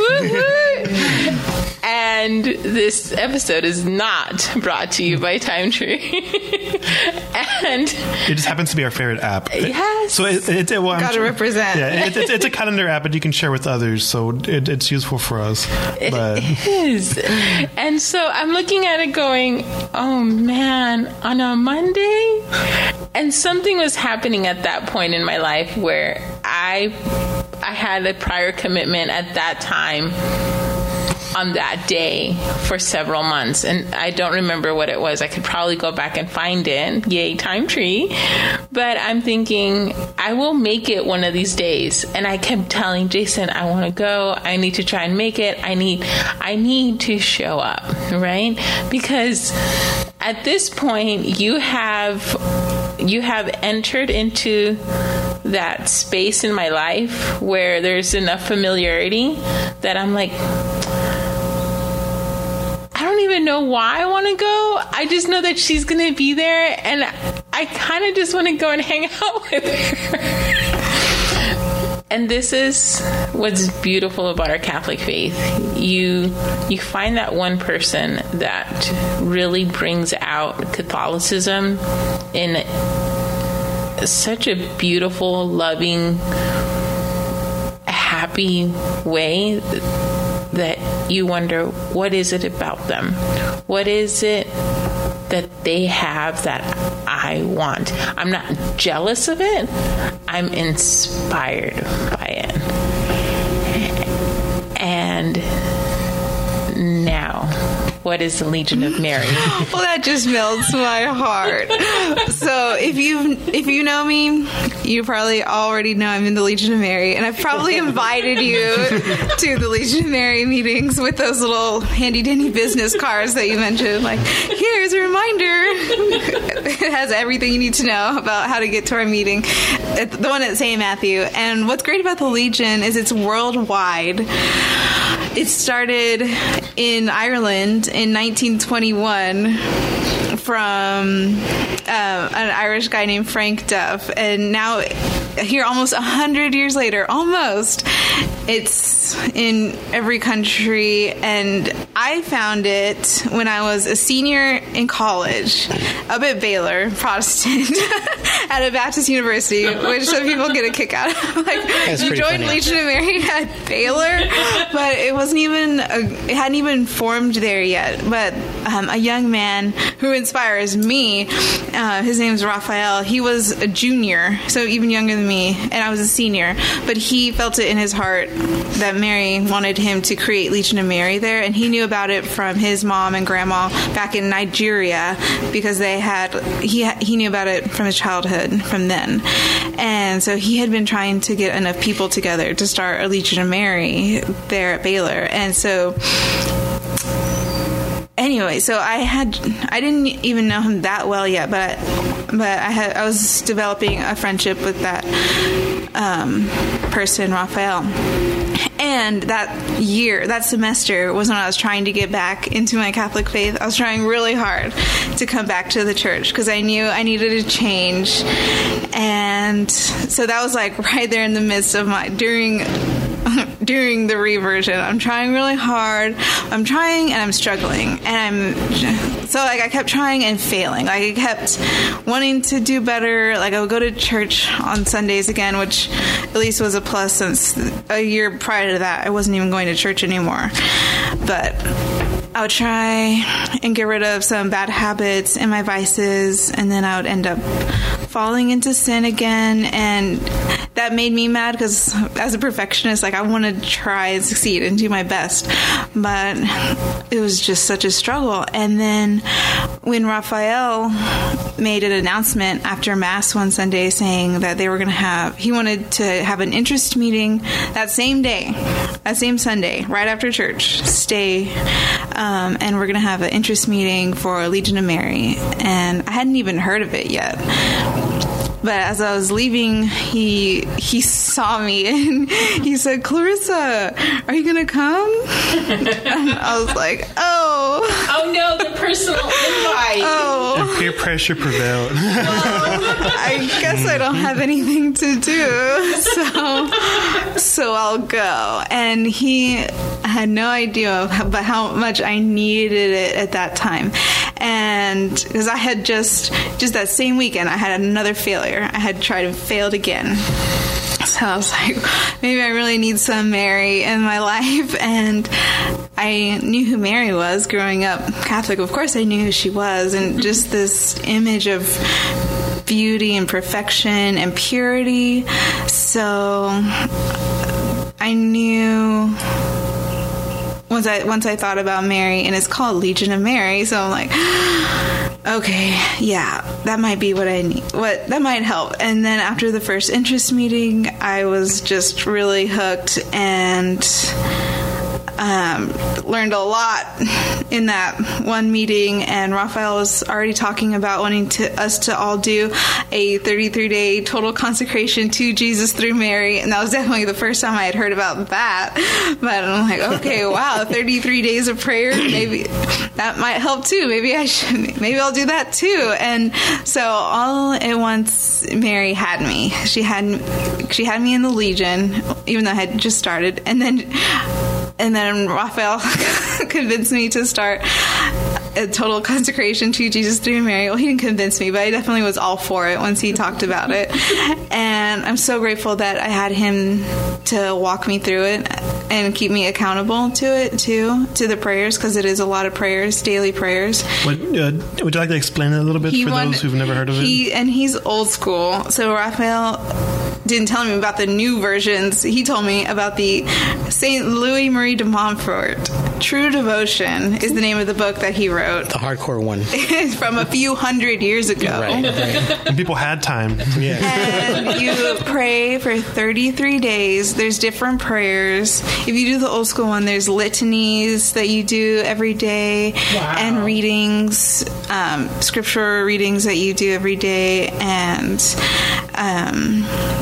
And this episode is not brought to you by Time Tree. And it just happens to be our favorite app. Yes. So it, it, it well, gotta represent. Yeah, it, it, it's a calendar app that you can share with others, so it, it's useful for us. But. It is. And so I'm looking at it going, oh man, on a Monday? And something was happening at that point in my life where I I had a prior commitment at that time on that day for several months, and I don't remember what it was. I could probably go back and find it. Yay, Time Tree. But I'm thinking, I will make it one of these days. And I kept telling Jason, I want to go. I need to try and make it. I need, I need to show up, right? Because at this point, you have, you have entered into that space in my life where there's enough familiarity that I'm like, I don't even know why I want to go. I just know that she's going to be there, and I kind of just want to go and hang out with her. And this is what's beautiful about our Catholic faith. You you find that one person that really brings out Catholicism in such a beautiful, loving, happy way that you wonder, what is it about them? What is it that they have that I want? I'm not jealous of it. I'm inspired by it. And now, what is the Legion of Mary? Well, that just melts my heart. So if you if you know me, you probably already know I'm in the Legion of Mary, and I've probably invited you to the Legion of Mary meetings with those little handy dandy business cards that you mentioned. Like, here's a reminder. It has everything you need to know about how to get to our meeting, the one at Saint Matthew. And what's great about the Legion is it's worldwide. It started in Ireland in nineteen twenty-one from uh, an Irish guy named Frank Duff, and now here almost a hundred years later, almost, it's in every country. And I found it when I was a senior in college up at Baylor, Protestant, at a Baptist university, which some people get a kick out of. Like, That's you joined funny. Legion of Mary at Baylor, but it wasn't even, a, it hadn't even formed there yet. But um, a young man who inspires me, uh, his name's Raphael. He was a junior, so even younger than me, and I was a senior. But he felt it in his heart that Mary wanted him to create Legion of Mary there, and he knew about it from his mom and grandma back in Nigeria, because they had he he knew about it from his childhood from then. And so he had been trying to get enough people together to start a Legion of Mary there at Baylor. And so anyway, so I had I didn't even know him that well yet, but but I had I was developing a friendship with that um, person, Raphael. And that year, that semester, was when I was trying to get back into my Catholic faith. I was trying really hard to come back to the church because I knew I needed a change. And so that was like right there in the midst of my, during during the reversion. I'm trying really hard. I'm trying and I'm struggling. And I'm, so like I kept trying and failing. Like I kept wanting to do better. Like I would go to church on Sundays again, which at least was a plus since a year prior to that, I wasn't even going to church anymore. But I would try and get rid of some bad habits and my vices, and then I would end up falling into sin again, and that made me mad because as a perfectionist, like I want to try and succeed and do my best, but it was just such a struggle. And then when Raphael made an announcement after Mass one Sunday saying that they were going to have, he wanted to have an interest meeting that same day, that same Sunday, right after church, stay, um, and we're going to have an interest meeting for Legion of Mary. And I hadn't even heard of it yet. But as I was leaving, he he saw me and he said, "Clarissa, are you going to come?" And I was like, oh. Oh, no, the personal invite. Oh. And peer pressure prevailed. I guess I don't have anything to do, so so I'll go. And he had no idea about how much I needed it at that time. And because I had just, just that same weekend, I had another failure. I had tried and failed again. So I was like, maybe I really need some Mary in my life. And I knew who Mary was growing up Catholic. Of course I knew who she was. And just this image of beauty and perfection and purity. So I knew... Once I once I thought about Mary, and it's called Legion of Mary, so I'm like, okay, yeah, that might be what I need. What that might help. And then after the first interest meeting, I was just really hooked and um, learned a lot in that one meeting. And Raphael was already talking about wanting to us to all do a thirty-three day total consecration to Jesus through Mary, and that was definitely the first time I had heard about that. But I'm like, okay, wow, thirty-three days of prayer, maybe that might help too. Maybe I should, maybe I'll do that too. And so all at once, Mary had me. She had she had me in the Legion, even though I had just started, and then. And then Raphael convinced me to start a total consecration to Jesus through Mary. Well, he didn't convince me, but I definitely was all for it once he talked about it. And I'm so grateful that I had him to walk me through it and keep me accountable to it, too, to the prayers, because it is a lot of prayers, daily prayers. What, uh, would you like to explain it a little bit he for won, those who've never heard of he, it? And he's old school. So Raphael didn't tell me about the new versions. He told me about the Saint Louis Marie de Montfort. True Devotion is the name of the book that he wrote. The hardcore one. From a few hundred years ago. Right, right. And people had time. Yeah. And you pray for thirty-three days. There's different prayers. If you do the old school one, there's litanies that you do every day. Wow. And readings, um, scripture readings that you do every day. And... Um,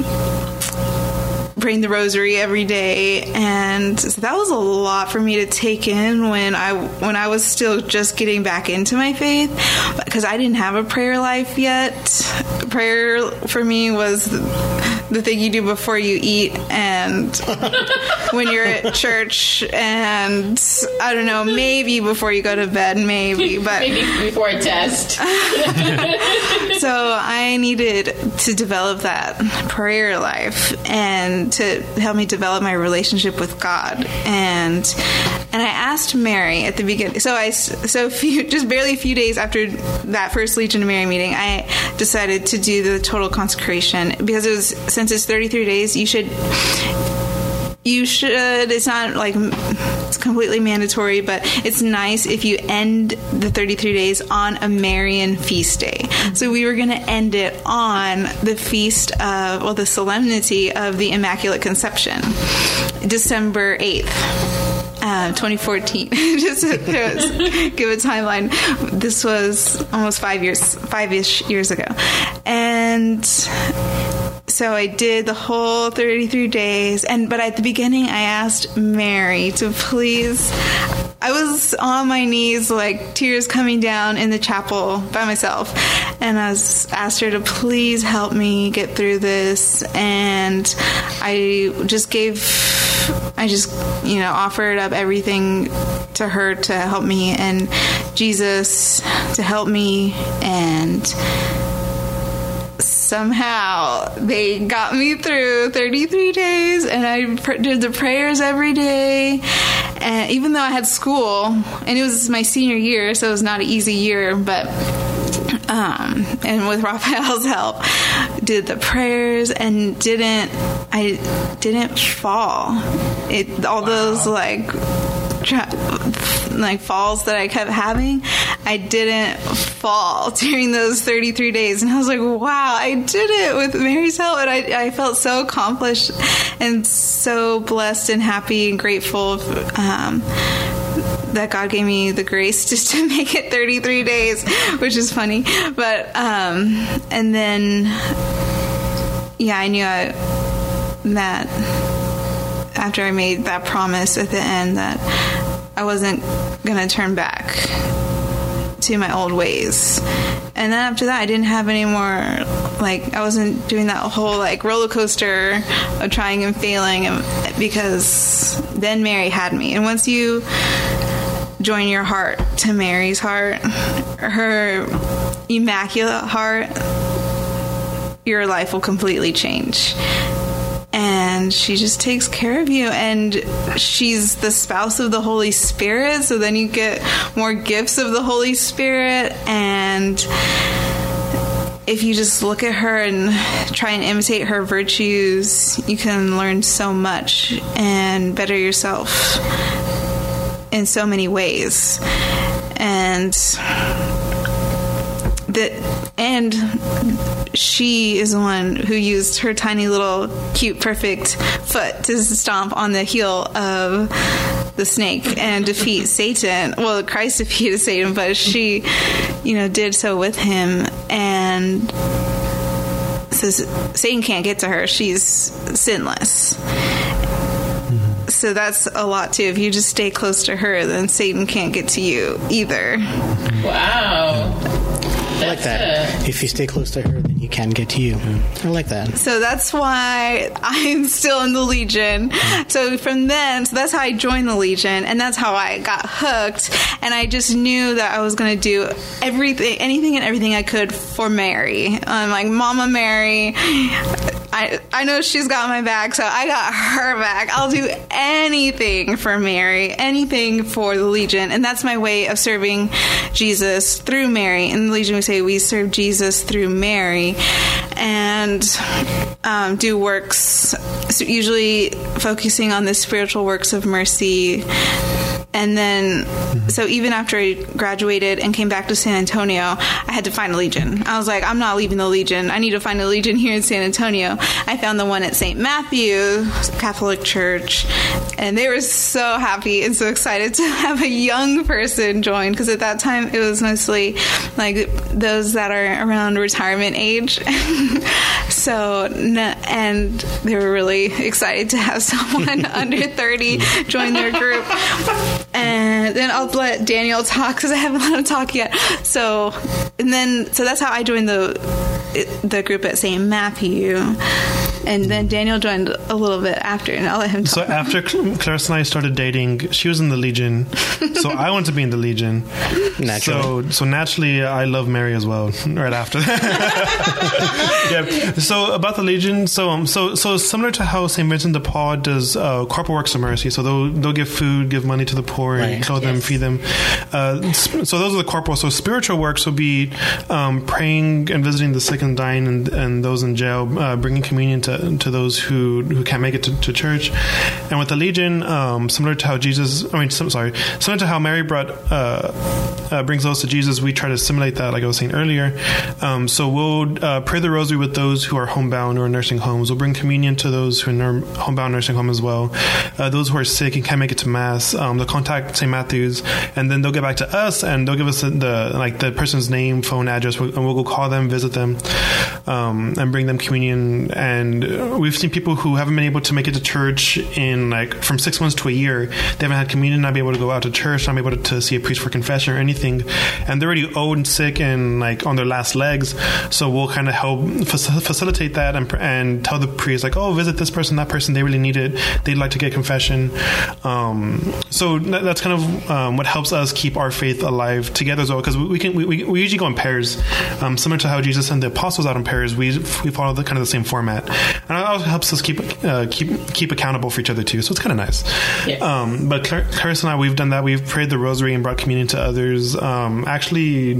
praying the rosary every day, and so that was a lot for me to take in when I when I was still just getting back into my faith, because I didn't have a prayer life yet. Prayer for me was the thing you do before you eat and when you're at church, and I don't know, maybe before you go to bed, maybe, but maybe before a test. So I needed to develop that prayer life and to help me develop my relationship with God. And and I asked Mary at the beginning. So I so few, just barely a few days after that first Legion of Mary meeting, I decided to do the total consecration, because it was, since it's thirty-three days, you should you should it's not like it's completely mandatory, but it's nice if you end the thirty-three days on a Marian feast day. So we were going to end it on the feast of, well, the solemnity of the Immaculate Conception, December eighth. Uh, twenty fourteen. Just to give a timeline. This was almost five years, five-ish years ago. And so I did the whole thirty-three days. And but at the beginning, I asked Mary to please... I was on my knees, like tears coming down in the chapel by myself. And I was asked her to please help me get through this. And I just gave... I just, you know, offered up everything to her to help me, and Jesus to help me, and somehow they got me through thirty-three days, and I pr- did the prayers every day, And even though I had school, and it was my senior year, so it was not an easy year, but um, and with Raphael's help, did the prayers and didn't, I didn't fall. It, all wow. those like, tra- like falls that I kept having, I didn't fall during those thirty-three days. And I was like, wow, I did it with Mary's help. And I, I felt so accomplished and so blessed and happy and grateful um, that God gave me the grace just to make it thirty-three days, which is funny. But, um, and then, yeah, I knew I, that after I made that promise at the end that I wasn't going to turn back to my old ways. And then after that, I didn't have any more, like, I wasn't doing that whole, like, roller coaster of trying and failing, because then Mary had me. And once you join your heart to Mary's heart, her immaculate heart, your life will completely change. And she just takes care of you, and she's the spouse of the Holy Spirit, so then you get more gifts of the Holy Spirit. And if you just look at her and try and imitate her virtues, you can learn so much and better yourself in so many ways. And that, and she is the one who used her tiny little cute perfect foot to stomp on the heel of the snake and defeat Satan. Well, Christ defeated Satan, but she, you know, did so with him. And so Satan can't get to her. She's sinless. So that's a lot too. If you just stay close to her, then Satan can't get to you either. Wow. I like that. If you stay close to her, then you can get to you. I like that. So that's why I'm still in the Legion. So from then, so that's how I joined the Legion, and that's how I got hooked. And I just knew that I was going to do everything, anything and everything I could for Mary. I'm like, Mama Mary, I I know she's got my back, so I got her back. I'll do anything for Mary, anything for the Legion. And that's my way of serving Jesus through Mary. In the Legion, we say we serve Jesus through Mary, and um, do works, so usually focusing on the spiritual works of mercy. And then, so even after I graduated and came back to San Antonio, I had to find a Legion. I was like, I'm not leaving the Legion. I need to find a Legion here in San Antonio. I found the one at Saint Matthew Catholic Church, and they were so happy and so excited to have a young person join, because at that time it was mostly like those that are around retirement age. So, and they were really excited to have someone under thirty join their group. And then I'll let Daniel talk, because I haven't let him talk yet. So, and then, so that's how I joined the the group at Saint Matthew. And then Daniel joined a little bit after, and I'll let him talk. So after Clarissa and I started dating, she was in the Legion, so I wanted to be in the Legion. Naturally. So, so naturally, I love Mary as well. Right after that. Yeah. So about the Legion, so um, so so similar to how Saint Vincent de Paul does uh, corporal works of mercy. So they'll they'll give food, give money to the poor, right. clothe yes. them, feed them. Uh, so those are the corporal. So spiritual works will be um, praying and visiting the sick and dying, and, and those in jail, uh, bringing communion to to those who, who can't make it to, to church. And with the Legion, um, similar to how Jesus, I mean, some, sorry, similar to how Mary brought uh, uh, brings those to Jesus, we try to simulate that, like I was saying earlier. Um, so we'll uh, pray the rosary with those who are homebound or in nursing homes. We'll bring communion to those who are in homebound nursing home as well. Uh, those who are sick and can't make it to Mass, um, they'll contact Saint Matthew's, and then they'll get back to us, and they'll give us the, the like the person's name, phone, address, and we'll go call them, visit them, um, and bring them communion. And we've seen people who haven't been able to make it to church in like from six months to a year. They haven't had communion, not be able to go out to church, not be able to, to see a priest for confession or anything, and they're already old and sick and like on their last legs. So we'll kind of help fac- facilitate that and, and tell the priest like, oh, visit this person, that person, they really need it, they'd like to get confession. Um, so that, that's kind of um, what helps us keep our faith alive together as well, because we, we can we, we usually go in pairs, um, similar to how Jesus sent the apostles out in pairs. We we follow the kind of the same format. and it also helps us keep uh, keep keep accountable for each other too. So it's kind of nice. Yeah. Um, but Clar- Clarissa and I, we've done that. We've prayed the rosary and brought communion to others. Um, actually.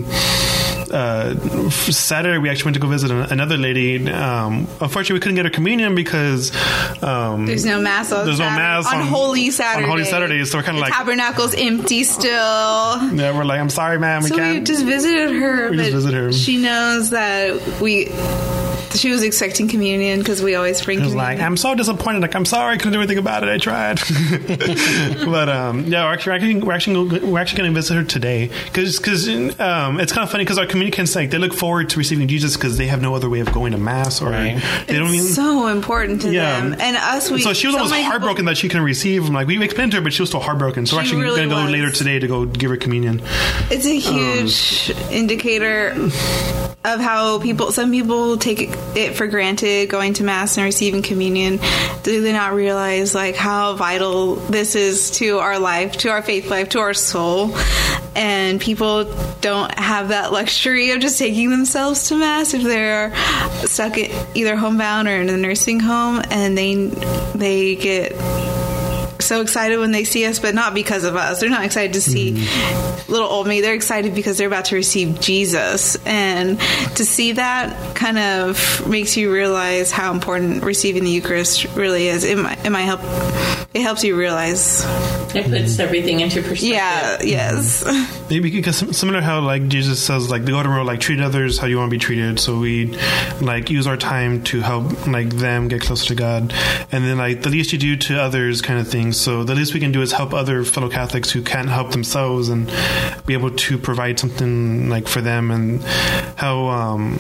Uh, Saturday we actually went to go visit an, another lady. Um, unfortunately, we couldn't get her communion because um, there's no mass on there's no Saturday, mass on, on Holy Saturday. On Holy Saturday, so we're kind of the like tabernacle's empty still. Yeah, we're like, I'm sorry, man, we so can't. we just visited her. We but just visited her. She knows that we. She was expecting communion because we always bring. I was communion. like, I'm so disappointed. Like, I'm sorry, I couldn't do anything about it. I tried, but um, yeah, we're actually we're actually we're actually going to visit her today because because um, it's kind of funny because our communicants like they look forward to receiving Jesus because they have no other way of going to mass or Right. they don't it's even. so important to Yeah. them and us. We So she was so almost many heartbroken people- that she couldn't receive. I'm like, we explained to her, but she was still heartbroken. So we're She actually really going to go was. later today to go give her communion. It's a huge Um, indicator of how people. Some people take it for granted going to mass and receiving communion. Do they not realize like how vital this is to our life, to our faith life, to our soul? And people don't have that luxury of just taking themselves to mass if they're stuck at either homebound or in a nursing home, and they they get so excited when they see us, but not because of us. They're not excited to see mm. little old me. They're excited because they're about to receive Jesus. And to see that kind of makes you realize how important receiving the Eucharist really is. It might, it might help. It helps you realize. It puts everything into perspective. Yeah, yes. Maybe because similar how like Jesus says like the golden rule, like treat others how you want to be treated. So we like use our time to help like them get closer to God, and then like the least you do to others kind of thing. So the least we can do is help other fellow Catholics who can't help themselves and be able to provide something like for them. And how um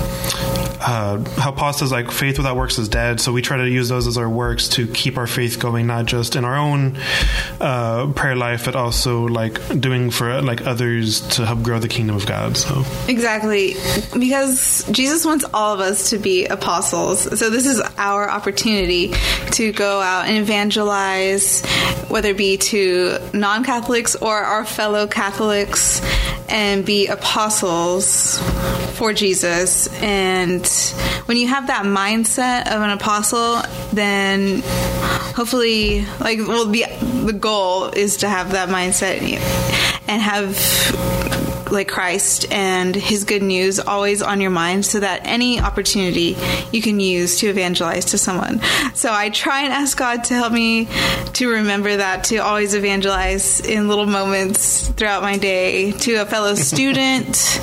uh, how Paul says like faith without works is dead. So we try to use those as our works to keep our faith going, not just in our own uh, prayer life, but also like doing for like others to help grow the kingdom of God. So exactly, because Jesus wants all of us to be apostles. So this is our opportunity to go out and evangelize, whether it be to non-Catholics or our fellow Catholics, and be apostles for Jesus. And when you have that mindset of an apostle, then hopefully, like, well, the the goal is to have that mindset and have like Christ and his good news always on your mind, so that any opportunity you can use to evangelize to someone. So I try and ask God to help me to remember that, to always evangelize in little moments throughout my day to a fellow student.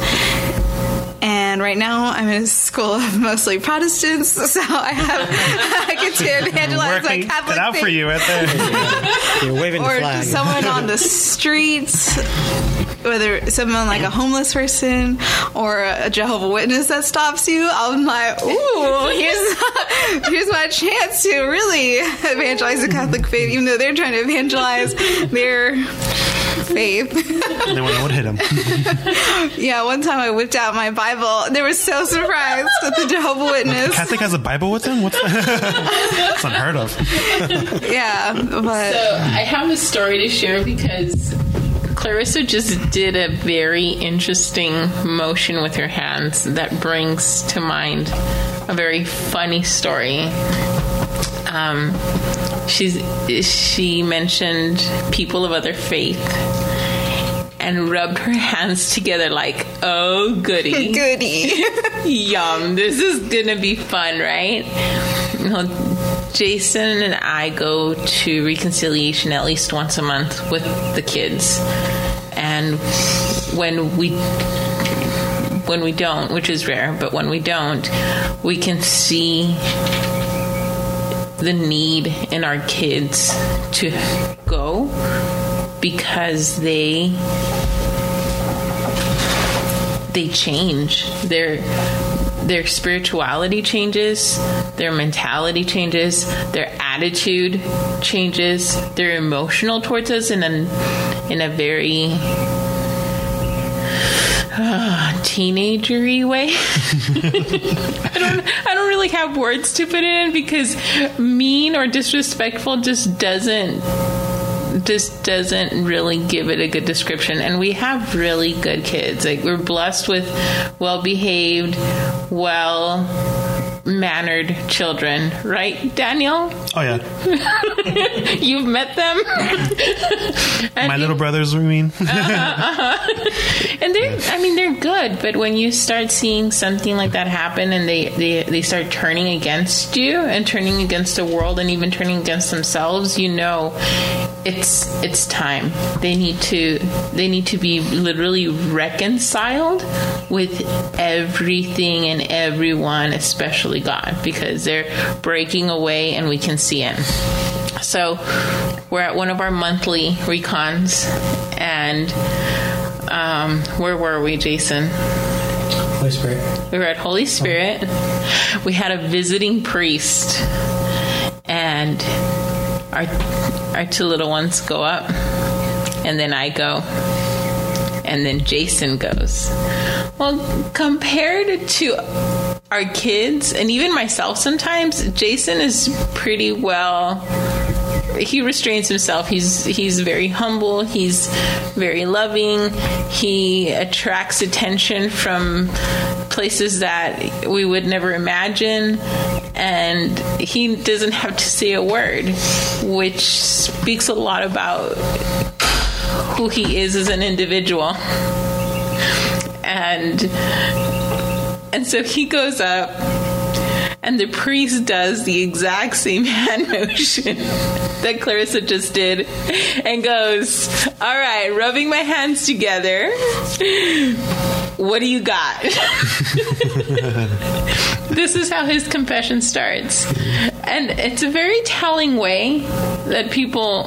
And right now, I'm in a school of mostly Protestants, so I have I get to evangelize my working Catholic it out faith. for you right there. You're waving the Or flag. someone on the streets, whether someone like a homeless person or a Jehovah's Witness that stops you. I'm like, ooh, here's here's my chance to really evangelize the Catholic faith, even though they're trying to evangelize their faith. And then when I would hit him. Yeah, one time I whipped out my Bible. They were so surprised at the Jehovah's Witness. Catholic has a Bible with him? What's that? It's unheard of. Yeah, but So I have a story to share because Clarissa just did a very interesting motion with her hands that brings to mind a very funny story. Um, she's she mentioned people of other faith and rubbed her hands together like, oh, goody. goody. Yum, this is gonna be fun, right? Well, Jason and I go to reconciliation at least once a month with the kids, and when we when we don't, which is rare, but when we don't, we can see the need in our kids to go because they they change. Their their spirituality changes, their mentality changes, their attitude changes, they're emotional towards us in a in a very uh, teenagery way. I don't I don't really have words to put it in because mean or disrespectful just doesn't just doesn't really give it a good description. And we have really good kids. Like, we're blessed with well-behaved, well mannered children, right, Daniel? Oh yeah, You've met them. my little brothers. You mean? uh-huh, uh-huh. And they're, I mean, they're good. But when you start seeing something like that happen, and they, they they start turning against you and turning against the world, and even turning against themselves, you know, it's it's time. They need to they need to be literally reconciled with everything and everyone, especially God, because they're breaking away, and we can see it. So we're at one of our monthly recons, and um, where were we, Jason? Holy Spirit. We were at Holy Spirit. We had a visiting priest, and our our two little ones go up, and then I go, and then Jason goes. Well, compared to our kids, and even myself sometimes, Jason is pretty well, he restrains himself. He's he's very humble. He's very loving. He attracts attention from places that we would never imagine. And he doesn't have to say a word, which speaks a lot about who he is as an individual. And and so he goes up, and the priest does the exact same hand motion that Clarissa just did, and goes, all right, rubbing my hands together. What do you got? This is how his confession starts. And it's a very telling way that people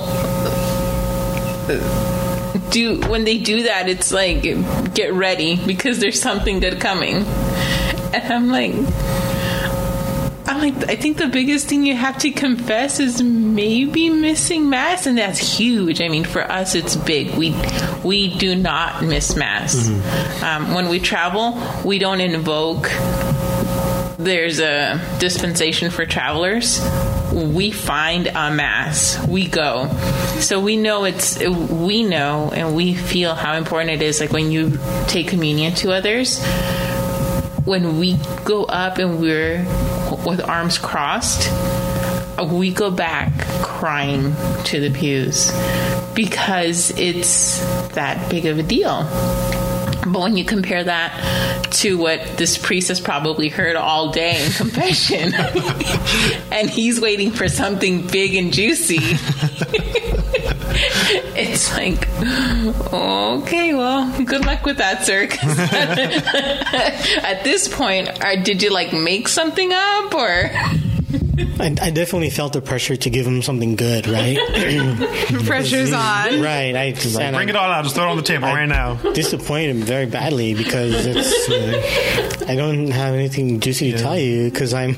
do. When they do that, it's like, get ready, because there's something good coming. And I'm like, I'm like, I think the biggest thing you have to confess is maybe missing Mass, and that's huge. I mean, for us, it's big. We we do not miss Mass. Mm-hmm. Um, when we travel, we don't invoke. There's a dispensation for travelers. We find a Mass. We go. So we know it's. We know and we feel how important it is. Like when you take communion to others. When we go up and we're with arms crossed, we go back crying to the pews because it's that big of a deal. But when you compare that to what this priest has probably heard all day in confession, and he's waiting for something big and juicy, it's like, okay, well, good luck with that, sir. At this point, are, did you like make something up, or? I, I definitely felt the pressure to give him something good, right? Pressure's on. Right. I just, Like, bring I, it all out. Just throw it on the table I right now. Disappointed him very badly because it's. Uh, I don't have anything juicy to yeah. tell you because I'm.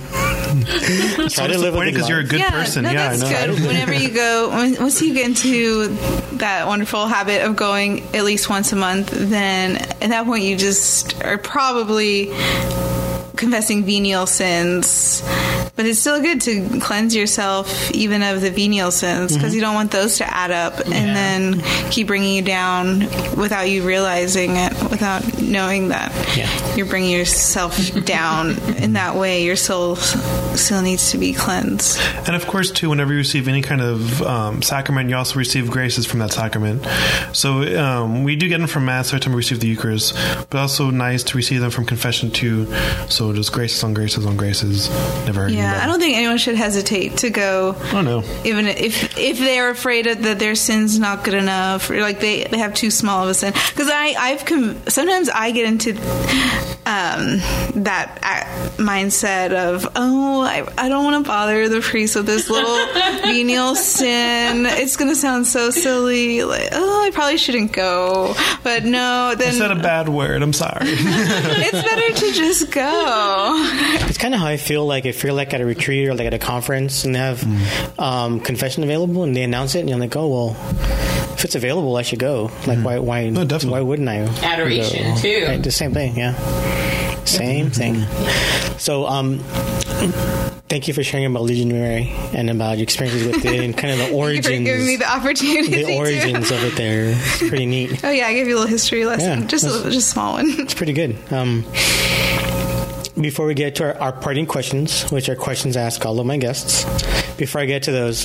So disappointed because you're a good yeah, person. No, yeah, that's I know. good. Whenever you go, once you get into that wonderful habit of going at least once a month, then at that point you just are probably confessing venial sins. But it's still good to cleanse yourself even of the venial sins because mm-hmm. you don't want those to add up and yeah. then keep bringing you down without you realizing it, without knowing that yeah. you're bringing yourself down in that way. Your soul still needs to be cleansed. And of course, too, whenever you receive any kind of um, sacrament, you also receive graces from that sacrament. So um, we do get them from Mass every time we receive the Eucharist, but also nice to receive them from confession too. So just graces on graces on graces. Never heard Yeah, anybody. I don't think anyone should hesitate to go. Oh no! Even if if they're afraid of that their sin's not good enough, or like they, they have too small of a sin. Because I I've com- sometimes I get into um, that mindset of oh I I don't want to bother the priest with this little venial sin. It's gonna sound so silly. Like oh I probably shouldn't go. But no, then I said a bad word. I'm sorry. It's better to just go. It's kind of how I feel like if you're like at a retreat or like at a conference and they have mm. um, confession available and they announce it and you're like, oh well, if it's available, I should go. Like mm. why why no, why wouldn't I? Adoration go? too. Right, the same thing, yeah. Same thing. So um, thank you for sharing about Legion of Mary and about your experiences with it and kind of the origins. Thank you for giving me the opportunity. The origins to. of it there. It's pretty neat. Oh yeah, I gave you a little history lesson. Yeah, just a just a small one. It's pretty good. Um, before we get to our, our parting questions, which are questions I ask all of my guests, before I get to those,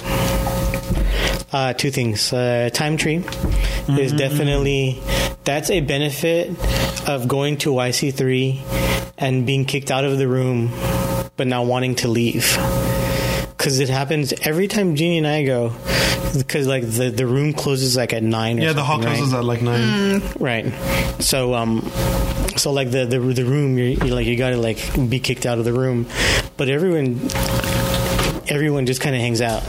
uh, two things. Uh, Time Tree mm-hmm. is definitely, that's a benefit of going to Y C three and being kicked out of the room, but not wanting to leave. Because it happens every time Jeannie and I go, because like the, the room closes like at nine. Or yeah, the hall closes right? at like nine. Mm. Right. So um, so like the the, the room, you're, you're like you gotta like be kicked out of the room, but everyone everyone just kind of hangs out.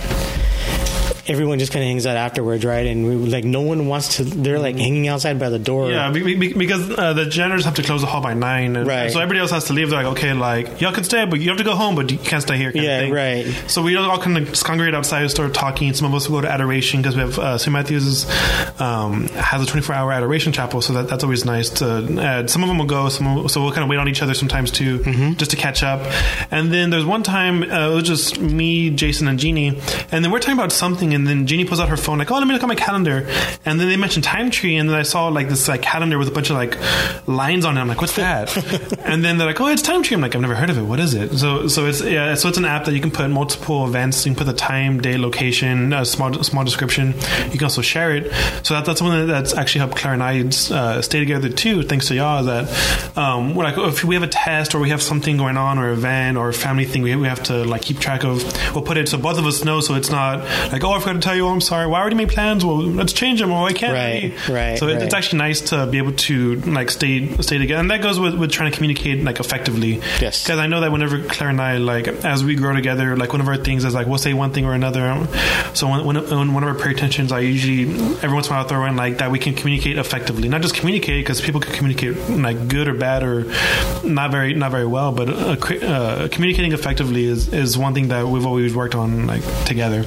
Everyone just kind of hangs out afterwards, right? And we like no one wants to. They're like hanging outside by the door. Yeah, be, be, because uh, the janitors have to close the hall by nine, and right. so everybody else has to leave. They're like, okay, like y'all can stay, but you have to go home, but you can't stay here. Kind yeah, of thing. right. So we all kind of congregate outside, start talking. Some of us will go to adoration because we have uh, Saint Matthew's um, has a twenty-four hour adoration chapel, so that, that's always nice to add. Some of them will go, some will, so we'll kind of wait on each other sometimes too, mm-hmm. just to catch up. And then there's one time uh, it was just me, Jason, and Jeannie, and then we're talking about something, and then Jeannie pulls out her phone like, oh, let me look at my calendar, and then they mentioned Time Tree, and then I saw like this like calendar with a bunch of like lines on it. I'm like, what's that? And then they're like, oh, it's Time Tree. I'm like, I've never heard of it. What is it? So so it's yeah, so it's an app that you can put multiple events. You can put the time, day, location, a small small description. You can also share it. So that, that's something that's actually helped Claire and I uh, stay together too, thanks to y'all. That um, we're like, if we have a test or we have something going on or event or a family thing, we we have to like keep track of. We'll put it so both of us know, so it's not like, oh, I forgot to tell you. Oh, I'm sorry. Well, I already made plans. Well, let's change them. Or I can't. Right, right. So it, right. it's actually nice to be able to like stay stay together, and that goes with, with trying to communicate like effectively. Yes. Because I know that whenever Claire and I like as we grow together, like one of our things is like we'll say one thing or another. So when, when, when one of our prayer intentions, I usually every once in a while throw in like that we can communicate effectively, not just communicate because people can communicate like good or bad or not very not very well, but uh, uh, communicating effectively is is one thing that we've always worked on like together.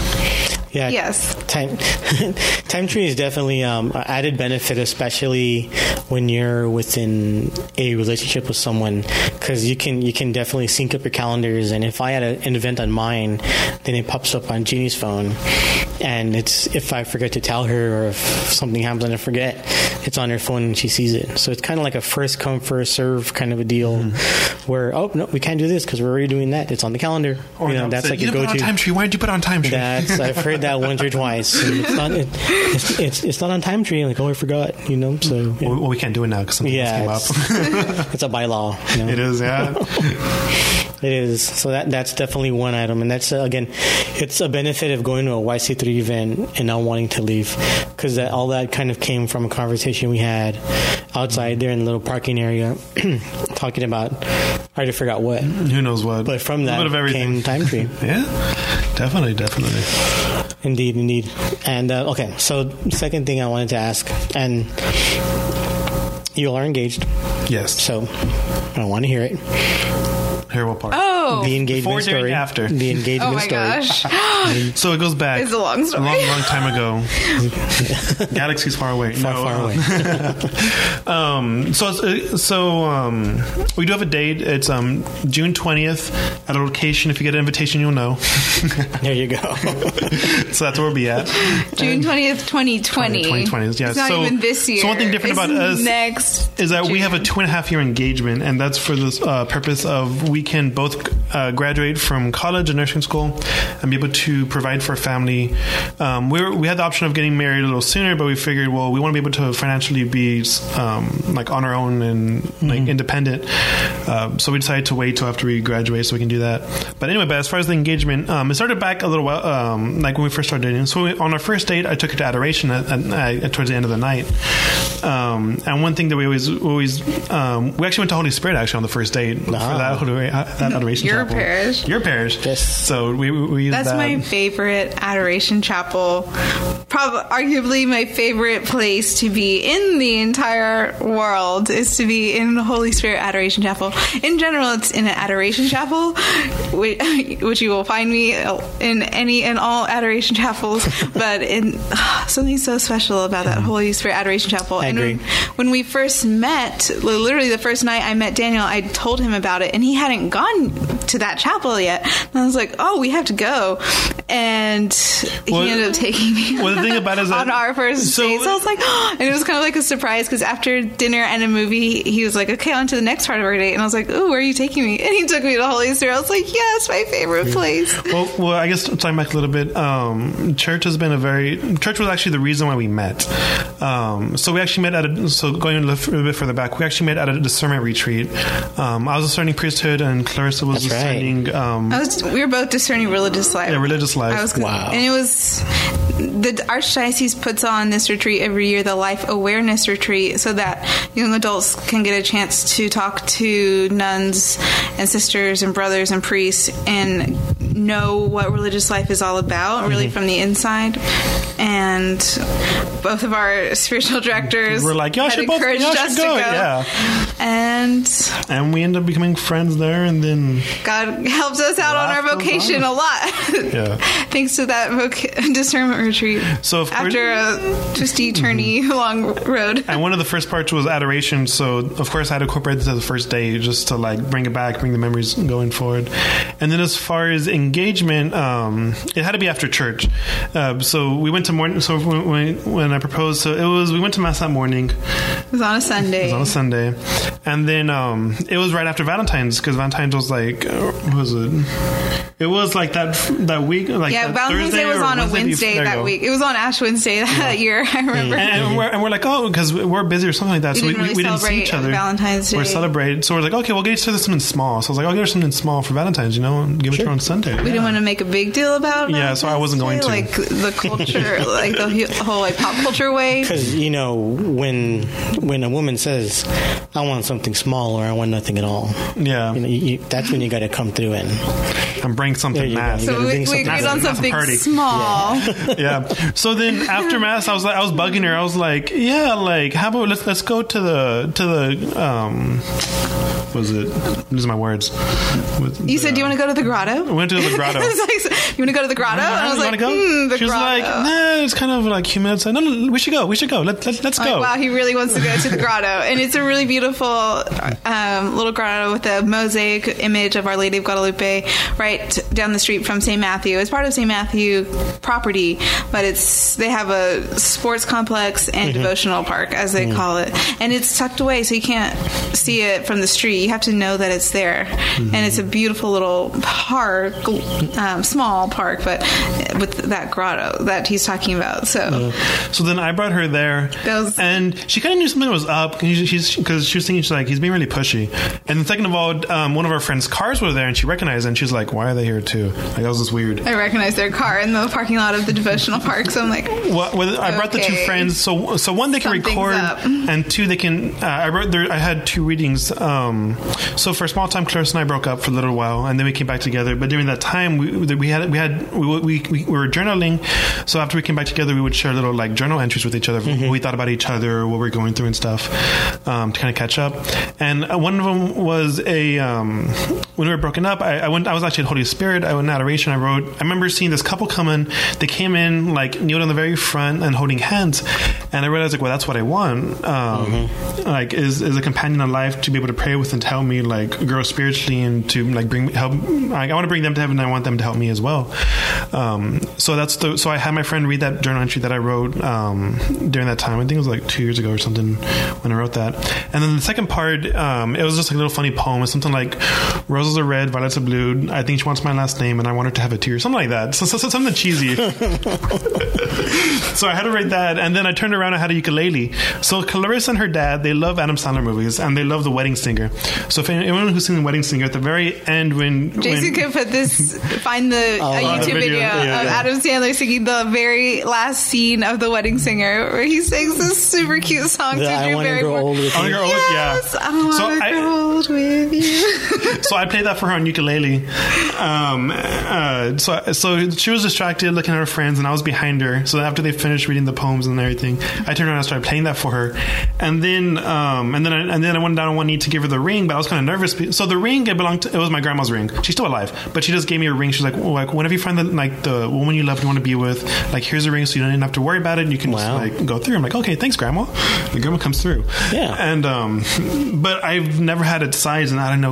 Yeah. Yes. Time Time Tree is definitely um, an added benefit, especially when you're within a relationship with someone, because you can you can definitely sync up your calendars. And if I had a, an event on mine, then it pops up on Jeannie's phone, and it's if I forget to tell her or if something happens and I forget, it's on her phone and she sees it. So it's kind of like a first come first serve kind of a deal, mm-hmm. where oh no, we can't do this because we're already doing that. It's on the calendar. Or you know, that's like you a go to. Time Tree. Why did you put on Time Tree? That's I've heard that once or twice. It's not. It, it's, it's it's not on Time Tree. Like, oh, I forgot. You know. So yeah. well, we can't do it now because something yeah, else came up. It's a bylaw. You know? It is. Yeah. It is. So that that's definitely one item, and that's uh, again, it's a benefit of going to a Y C three event and not wanting to leave, because that all that kind of came from a conversation we had outside there in the little parking area, talking about I already forgot what. Who knows what? But from that came Time Tree. Yeah, definitely, definitely. Indeed, indeed. And uh, okay, so second thing I wanted to ask, and you all are engaged. Yes. So I want to hear it. Hear what part? Oh, the engagement Before, story. during, after. The engagement oh my story. gosh. So it goes back. It's a long story. A long, long time ago. Galaxies far away. Far, no, far uh, away. um, so, so um, we do have a date. It's um, June twentieth at a location. If you get an invitation, you'll know. There you go. So that's where we'll be at. June twentieth, twenty twenty. twenty twenty, yeah. It's not so, even this year. So one thing different it's about us next is that June. we have a two and a half year engagement, and that's for the uh, purpose of we can both uh, graduate from college and nursing school and be able to provide for a family. Um, we were, we had the option of getting married a little sooner, but we figured, well, we want to be able to financially be um, like on our own and mm-hmm. like independent. Um, so we decided to wait till after we graduate so we can do that. But anyway, but as far as the engagement, um, it started back a little while, um, like when we first started dating. So we, on our first date, I took her to adoration at, at, at, towards the end of the night. Um, and one thing that we always, always, um, we actually went to Holy Spirit actually on the first date ah. for that, that adoration Your chapel. parish. Your parish. Yes. So we, we used That's that. my favorite adoration chapel. Probably, arguably, my favorite place to be in the entire world is to be in the Holy Spirit Adoration Chapel. In general, it's in an adoration chapel, which you will find me in any and all adoration chapels. But in something so special about that Holy Spirit Adoration Chapel. I and agree. When, when we first met, literally the first night I met Daniel, I told him about it, and he hadn't gone to that chapel yet. And I was like, "Oh, we have to go," and well, he ended up taking me. Well, the thing thing about it is that, on our first so, date. So I was like, oh, and it was kind of like a surprise because after dinner and a movie, he was like, okay, on to the next part of our date. And I was like, oh, where are you taking me? And he took me to Holy Spirit. I was like, yes, my favorite place. Well, well, I guess talking back a little bit, um, church has been a very, church was actually the reason why we met. Um, so we actually met at a, so going a little bit further back, we actually met at a discernment retreat. Um, I was discerning priesthood and Clarissa was That's right. discerning, um, I was, we were both discerning religious life. yeah, religious life. I was, Wow. And it was, the Archdiocese puts on this retreat every year, the Life Awareness Retreat, so that young adults can get a chance to talk to nuns and sisters and brothers and priests and know what religious life is all about, really Mm-hmm. from the inside. And both of our spiritual directors We're like, y'all had should both, encouraged y'all us should to go. go. Yeah. And And we ended up becoming friends there, and then God helped us out on our Life goes vocation on. a lot. Yeah. Thanks to that voc- discernment retreat. So of course- after a twisty, turny, long road. And one of the first parts was adoration, so of course I had to incorporate it to the first day just to like bring it back, bring the memories going forward. And then as far as engagement, um, it had to be after church. Uh, so we went to morning. So when, when when I proposed, so it was we went to mass that morning. It was on a Sunday. It was on a Sunday, and then um, it was right after Valentine's because Valentine's was like, uh, what was it? It was like that that week, like yeah, that Valentine's Thursday Day was or on a Wednesday Wednesday before- there you that go. week. It was on Ash Wednesday that year, I remember. And we're, and we're like, oh, because we're busy or something like that. We so didn't we, really we didn't see celebrate each other. Valentine's Day. We're celebrating. So we're like, okay, we'll get each other something small. So I was like, I'll get her something small for Valentine's, you know, and give it to her on Sunday. We didn't want to make a big deal about it. Yeah, so I wasn't going to. Like the culture, like the hu- whole like pop culture way. Because you know, when when a woman says, "I want something small" or "I want nothing at all," Yeah. you know, you, you, that's when you got to come through and And bring There something you go. mass. You So gotta we, bring we something agreed on That's a something party. small. Yeah. So then after mass, I was like, I was bugging her. I was like, yeah, like, how about let's let's go to the to the um, what was it? These are my words. With You said, "Do you want to go to the grotto?" We went to the grotto. I was like, "You want to go to the grotto?" And I was You like, wanna go? hmm, "The She was grotto." like, nah, it's kind of like humid. So, no, no, we should go. We should go. Let, let, let's I'm go. like, wow, he really wants to go to the grotto. And it's a really beautiful um, little grotto with a mosaic image of Our Lady of Guadalupe right down the street from Saint Matthew. It's part of Saint Matthew property, but it's they have a sports complex and Mm-hmm. devotional park, as they call it. And it's tucked away, so you can't see it from the street. You have to know that it's there. Mm-hmm. And it's a beautiful little park, um, small park, but with that grotto that he's talking about. So So then I brought her there, That was- and she kind of knew something was up because she's because she was thinking she's like he's being really pushy. And then second of all, um, one of our friends' cars were there, and she recognized it, and she's like, "Why are they here too?" Like that was just weird. I recognized their car in the parking lot of the devotional park, so I'm like, Well, well, I brought the two Okay. friends. So, so one they can Something's record, up. and two they can. Uh, I wrote there. I had two readings. Um, so for a small time, Clarissa and I broke up for a little while, and then we came back together. But during that time, we we had we had we we, we were journaling. So after we came back together, we would share little like journal entries with each other. What we thought about each other, what we were going through, and stuff um, to kind of catch up. And uh, one of them was a um, when we were broken up. I, I went. I was actually at Holy Spirit. I went in adoration. I wrote. I remember seeing this couple come in. They came in like kneeled on the very front and holding hands, and I realized like, well, that's what I want. Um, mm-hmm. Like, is is a companion in life to be able to pray with and to help me like grow spiritually and to like bring help. Like, I want to bring them to heaven. And I want them to help me as well. Um, so that's the. So I had my friend read that journal entry that I wrote um, during that time. I think it was like two years ago or something when I wrote that. And then the second part, um, it was just like a little funny poem. It's something like roses are red, violets are blue. I think she wants my last name, and I want her to have a tear. Something like that. So, so, so something cheesy. So I had to write that, and then I turned around and had a ukulele. So Clarissa and her dad, they love Adam Sandler movies, and they love The Wedding Singer. So if anyone who's seen The Wedding Singer, at the very end when... Jason when, could put this, find the Oh, a uh, YouTube the video, video, yeah, of yeah. Adam Sandler singing the very last scene of The Wedding Singer, where he sings this super cute song the to I Drew want to grow Barrymore. old with I wanna you. grow old, Yes, yeah. I want So to I- grow old with you. So I played that for her on ukulele. Um, uh, so so she was distracted looking at her friends, and I was behind her. So after they finished reading the poems and everything, I turned around and started playing that for her. And then um, and then I, and then I went down on one knee to give her the ring, but I was kind of nervous. So the ring, it belonged to, it was my grandma's ring. She's still alive, but she just gave me a ring. She's like, well, like whenever you find the like the woman you love and want to be with, like here's a ring, so you don't even have to worry about it. And you can Wow. just like go through. I'm like, okay, thanks, grandma. The grandma comes through. Yeah. And um, but I've never had it sized, and I don't know. I don't know.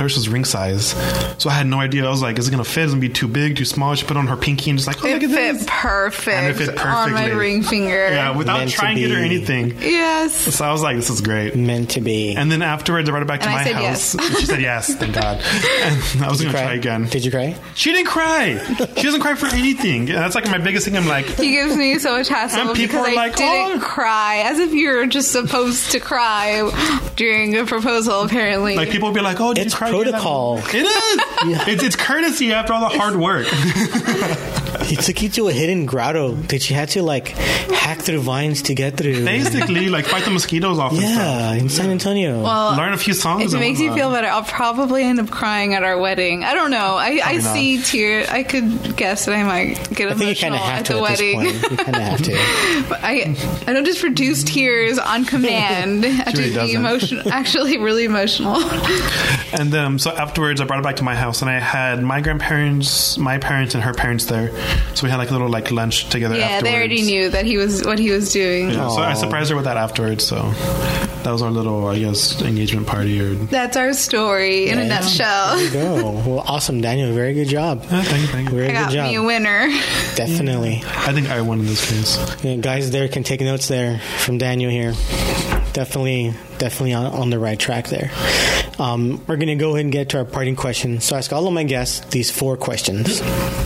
hers was ring size, so I had no idea. I was like, is it gonna fit? Is it gonna be too big, too small? She put it on her pinky and just like, oh, it look at fit this. perfect. And it fit perfectly on my ring finger. Yeah, without Meant to trying it or be. anything. Yes. So I was like, this is great. Meant to be. And then afterwards, I brought it back to And I my said house. yes. She said yes, thank God. And I was Did you gonna cry? try again. Did you cry? She didn't cry. She doesn't cry for anything. And that's like my biggest thing. I'm like, He gives me so much hassle And people because are I like, didn't "Oh." cry, as if you're just supposed to cry during a proposal. Apparently, like people will be like, oh, did It's you cry? protocol. It is. it's, it's courtesy after all the hard work. He took you to a hidden grotto that you had to like hack through vines to get through. Basically, like fight the mosquitoes off. And stuff. Yeah, in San Antonio. well, Learn a few songs. if it and makes you whatnot. feel better, I'll probably end up crying at our wedding. I don't know. I, I not. see tears. I could guess that I might get I think you kind emotional of have at to the at wedding. this point. You kind of have to. But I I don't just produce tears on command. I have to really be doesn't. emotional. Actually, really emotional. And um, so afterwards, I brought it back to my house, and I had my grandparents, my parents, and her parents there. So we had like a little like lunch together. Yeah, afterwards. they already knew that he was what he was doing. Yeah, so I Aw. surprised her with that afterwards. So that was our little, I guess, engagement party. Or That's our story in a Yeah. nutshell. There you go. Well, awesome, Daniel. Very good job. Ah, thank you, thank you. Very I got good job. me a winner. Definitely. I think I won in this case. Yeah, guys there can take notes there from Daniel here. Definitely, definitely on, on the right track there. Um, we're going to go ahead and get to our parting question. So I ask all of my guests these four questions.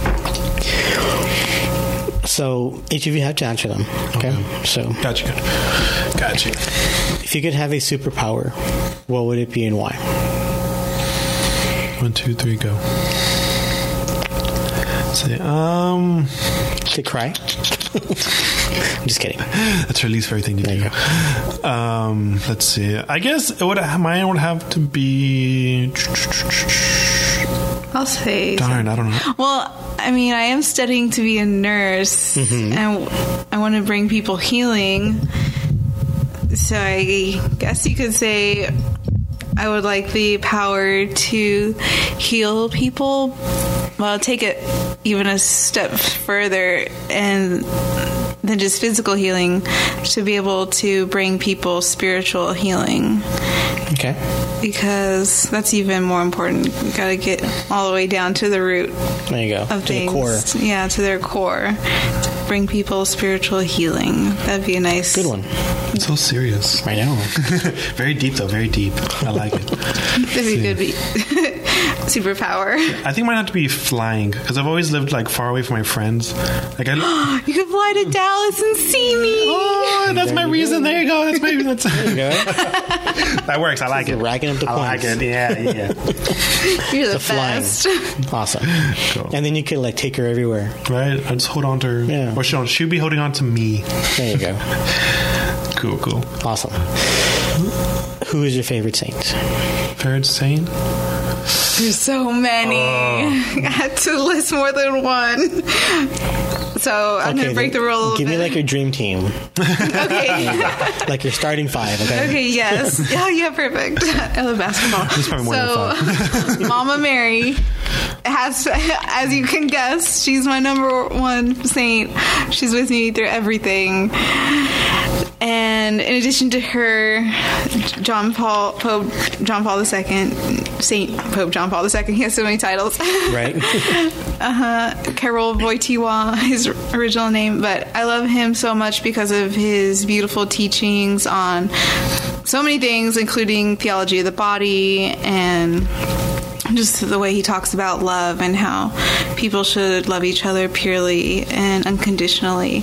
So each of you have to answer them. Okay? Okay. So Gotcha. Gotcha. if you could have a superpower, what would it be and why? One, two, three, go. Say, um, To cry? I'm just kidding. that's her least favorite thing to There you do. Um, let's see. I guess it would mine would have to be. I'll say. Darn, I don't know. Well, I mean, I am studying to be a nurse, Mm-hmm. and I want to bring people healing. So I guess you could say I would like the power to heal people. Well, take it even a step further and than just physical healing, to be able to bring people spiritual healing. Okay. Because that's even more important. You gotta get all the way down to the root There you go. of to things. the core. Yeah, to their core. Bring people spiritual healing. That'd be a nice. Good one. It's so serious. I know. Very deep, though. Very deep. I like it. That'd be a good be- superpower. I think mine have to be flying because I've always lived like far away from my friends. Like I. You could fly to Dallas and see me. Oh, that's There my you reason. go. There you go. That's my. That's, There you go. that works. I like it. Racking up the I like points. it. Yeah, yeah. You're the, The flying. best. Awesome. Cool. And then you could like take her everywhere. Right. I just hold on to her. Yeah. Or she'll she'll be holding on to me. There you go. Cool. Cool. Awesome. Who is your favorite saint? Favorite saint. There's so many. Oh. I had to list more than one. So I'm gonna break then the rule a little Give bit. me like your dream team, Okay. like your starting five. Okay. Okay, yes. Oh, yeah, perfect. I love basketball. probably more than so, Mama Mary has, as you can guess, she's my number one saint. She's with me through everything. And in addition to her, John Paul, Pope John Paul the Second, Saint Pope John Paul the Second, he has so many titles. Right. uh-huh. Karol Wojtyła, his original name, but I love him so much because of his beautiful teachings on so many things, including theology of the body and just the way he talks about love and how people should love each other purely and unconditionally.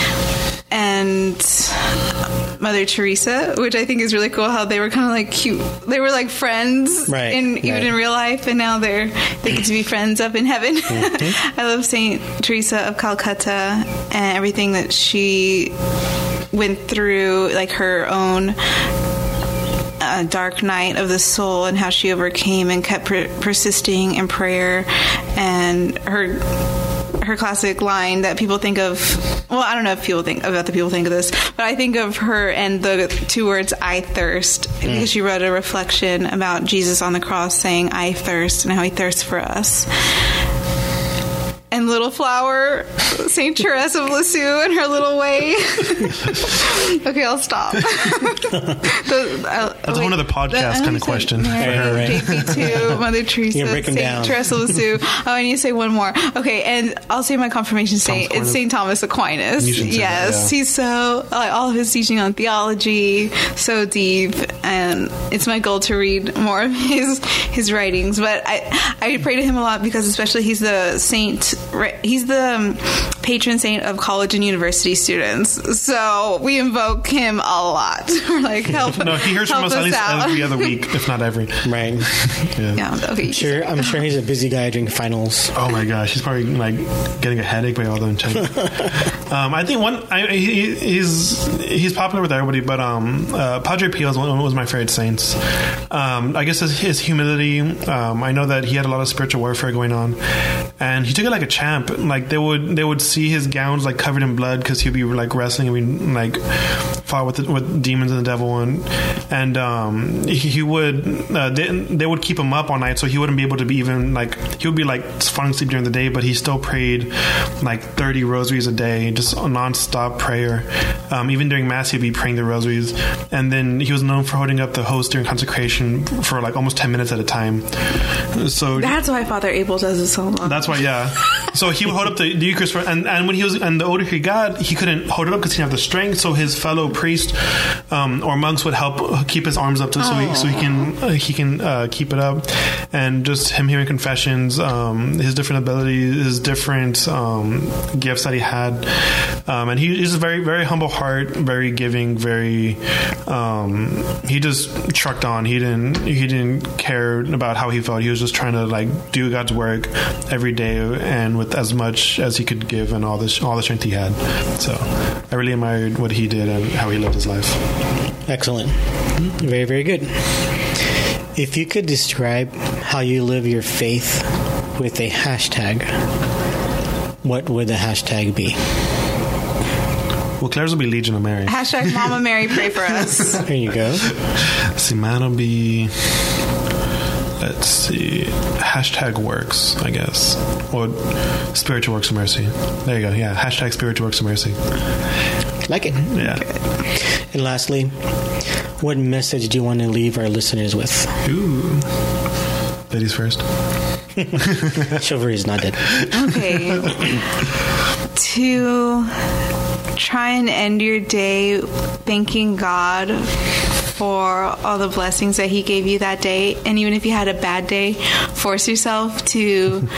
And Mother Teresa, which I think is really cool, how they were kind of like cute. They were like friends, Right, in even right. in real life, and now they're they get to be friends up in heaven. Mm-hmm. I love Saint Teresa of Calcutta and everything that she went through, like her own uh, dark night of the soul, and how she overcame and kept per- persisting in prayer, and her. Her classic line that people think of, well, I don't know if people think about the people think of this, but I think of her and the two words "I thirst" because she wrote a reflection about Jesus on the cross saying "I thirst" and how he thirsts for us. and Little Flower, Saint Therese of Lisieux in her little way. Okay, I'll stop. the, uh, That's wait, one of the podcast kind of question for her, right? J P two, Mother Teresa, Saint Therese of Lisieux. Oh, I need to say one more. Okay, and I'll say my confirmation saint. It's Saint Thomas Aquinas. Yes, that, yeah. He's so like all of his teaching on theology, so deep, and it's my goal to read more of his his writings. But I I pray to him a lot because especially he's the saint. He's the um, patron saint of college and university students. So we invoke him a lot. We're like, help. No, he hears from us, us at least out. every other week, if not every. Right. Yeah. yeah okay. I'm sure. I'm sure he's a busy guy during finals. Oh my gosh, he's probably like getting a headache by all the intent. um, I think one. I, he, he's he's popular with everybody, but um, uh, Padre Pio was, one, was my favorite saints. Um, I guess his, his humility. Um, I know that he had a lot of spiritual warfare going on, and he took it like a champ. Like they would they would see his gowns like covered in blood because he'd be like wrestling and we like fought with the, with demons and the devil, and and um, he, he would uh, they, they would keep him up all night, so he wouldn't be able to be even like he would be like falling asleep during the day, but he still prayed like thirty rosaries a day, just a non-stop prayer. Um, even during mass, he'd be praying the rosaries, and then he was known for holding up the host during consecration for like almost ten minutes at a time. So that's why Father Abel does it so long. That's why, yeah. So he would hold up the, the Eucharist, for, and and when he was and the older he got, he couldn't hold it up because he didn't have the strength. So his fellow priest um, or monks would help keep his arms up to, so he so he can uh, he can uh, keep it up, and just him hearing confessions, um, his different abilities, his different um, gifts that he had, um, and he, he's a very very humble heart, very giving, very um, he just trucked on. He didn't he didn't care about how he felt. He was just trying to like do God's work every day and with as much as he could give and all this all the strength he had. So I really admired what he did and how he lived his life. Excellent. Very, very good. If you could describe how you live your faith with a hashtag, what would the hashtag be? Well, Claire's will be Legion of Mary. Hashtag Mama Mary, pray for us. There you go. See, mine will be... Let's see. Hashtag works, I guess. Or spiritual works of mercy. There you go. Yeah. Hashtag spiritual works of mercy. Like it. Yeah. And lastly, what message do you want to leave our listeners with? Ooh. Ladies first. Chivalry is not dead. Okay. To try and end your day thanking God for all the blessings that he gave you that day. And even if you had a bad day, force yourself to,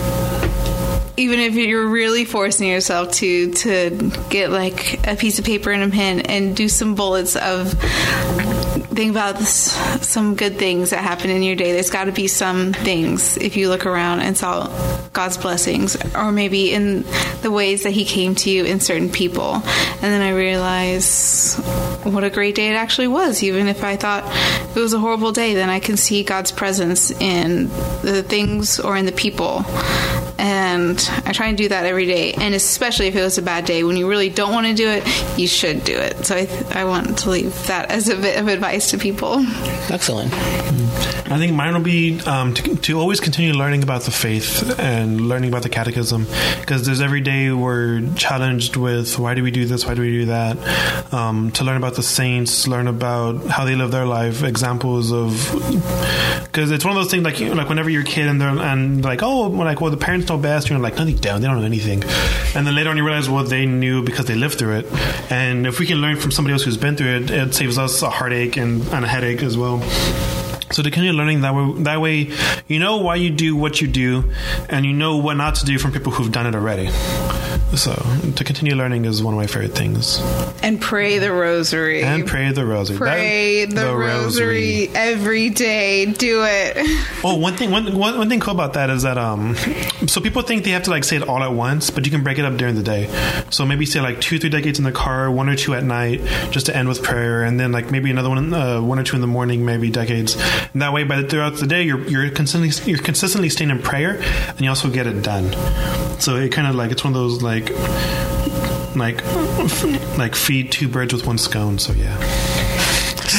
even if you're really forcing yourself to, to get like a piece of paper and a pen and do some bullets of, think about this, some good things that happen in your day. There's got to be some things if you look around and saw God's blessings, or maybe in the ways that he came to you in certain people. And then I realized what a great day it actually was. Even if I thought it was a horrible day, then I can see God's presence in the things or in the people. And I try and do that every day. And especially if it was a bad day, when you really don't want to do it, you should do it. So I, th- I want to leave that as a bit of advice to people. Excellent. I think mine will be um, to, to always continue learning about the faith and learning about the catechism, because there's every day we're challenged with why do we do this, why do we do that, um, to learn about the saints, learn about how they live their life, examples of, because it's one of those things like like whenever you're a kid and they're and like oh like well the parents know best, you're like no they don't they don't know anything, and then later on you realize well they knew because they lived through it, and if we can learn from somebody else who's been through it, it saves us a heartache and, and a headache as well. So to continue learning that way, that way, you know why you do what you do, and you know what not to do from people who've done it already. So to continue learning is one of my favorite things. And pray the rosary. And pray the rosary. Pray that, the, the rosary, rosary every day. Do it. Oh, one thing, one, one, one thing cool about that is that um, so people think they have to like say it all at once, but you can break it up during the day. So maybe say like two, three decades in the car, one or two at night, just to end with prayer, and then like maybe another one, uh, one or two in the morning, maybe decades. And that way, by the, throughout the day, you're you're consistently you're consistently staying in prayer, and you also get it done. So it kind of like it's one of those like like like feed two birds with one scone. So yeah.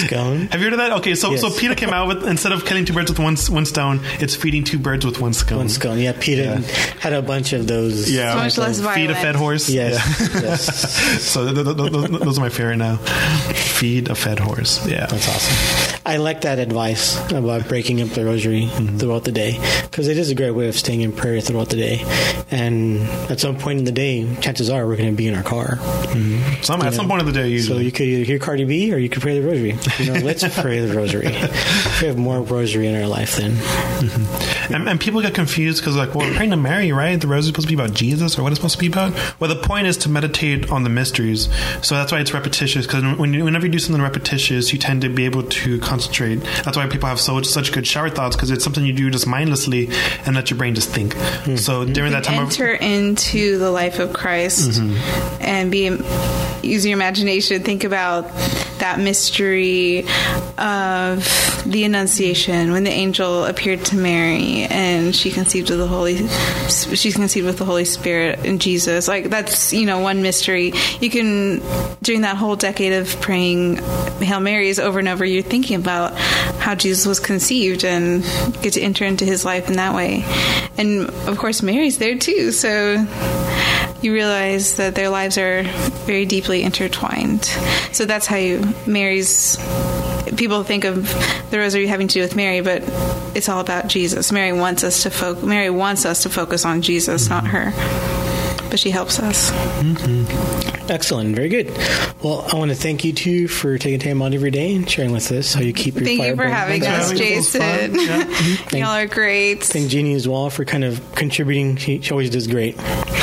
scone. Have you heard of that? Okay, so Yes. so PETA came out with, instead of killing two birds with one one stone, it's feeding two birds with one scone. One scone. Yeah, PETA Yeah. had a bunch of those. Yeah, So much less feed violent. a fed horse. Yes. Yeah. Yes. So th- th- th- those, those are my favorite now. Feed a fed horse. Yeah, That's awesome. I like that advice about breaking up the rosary Mm-hmm. throughout the day, because it is a great way of staying in prayer throughout the day. And at some point in the day, chances are we're going to be in our car. some at some point of the day, So usually. you could either hear Cardi B or you could pray the rosary. You know, let's pray the rosary. We have more rosary in our life then. And, and people get confused because, like, well, we're praying to Mary, right? The rosary is supposed to be about Jesus, or what it's supposed to be about? Well, the point is to meditate on the mysteries. So that's why it's repetitious, because when you, whenever you do something repetitious, you tend to be able to concentrate. That's why people have so such good shower thoughts, because it's something you do just mindlessly and let your brain just think. So during that time, Enter into the life of Christ and be use your imagination. Think about that mystery of the Annunciation, when the angel appeared to Mary and she conceived of the Holy, she's conceived with the Holy Spirit in Jesus. Like, that's, you know, one mystery. You can, during that whole decade of praying Hail Marys over and over, you're thinking about how Jesus was conceived and get to enter into his life in that way. And of course, Mary's there too. So you realize that their lives are very deeply intertwined. So that's how you, Mary's, people think of the rosary having to do with Mary, but it's all about Jesus. Mary wants us to fo- Mary wants us to focus on Jesus, not her. But she helps us. Mm-hmm. Excellent. Very good. Well, I want to thank you two for taking time out every day and sharing with us how you keep your Thank fire you for burning. having Thanks us, for having Jason. Yeah. Y'all are great. Thank Jeannie as well for kind of contributing. She, she always does great.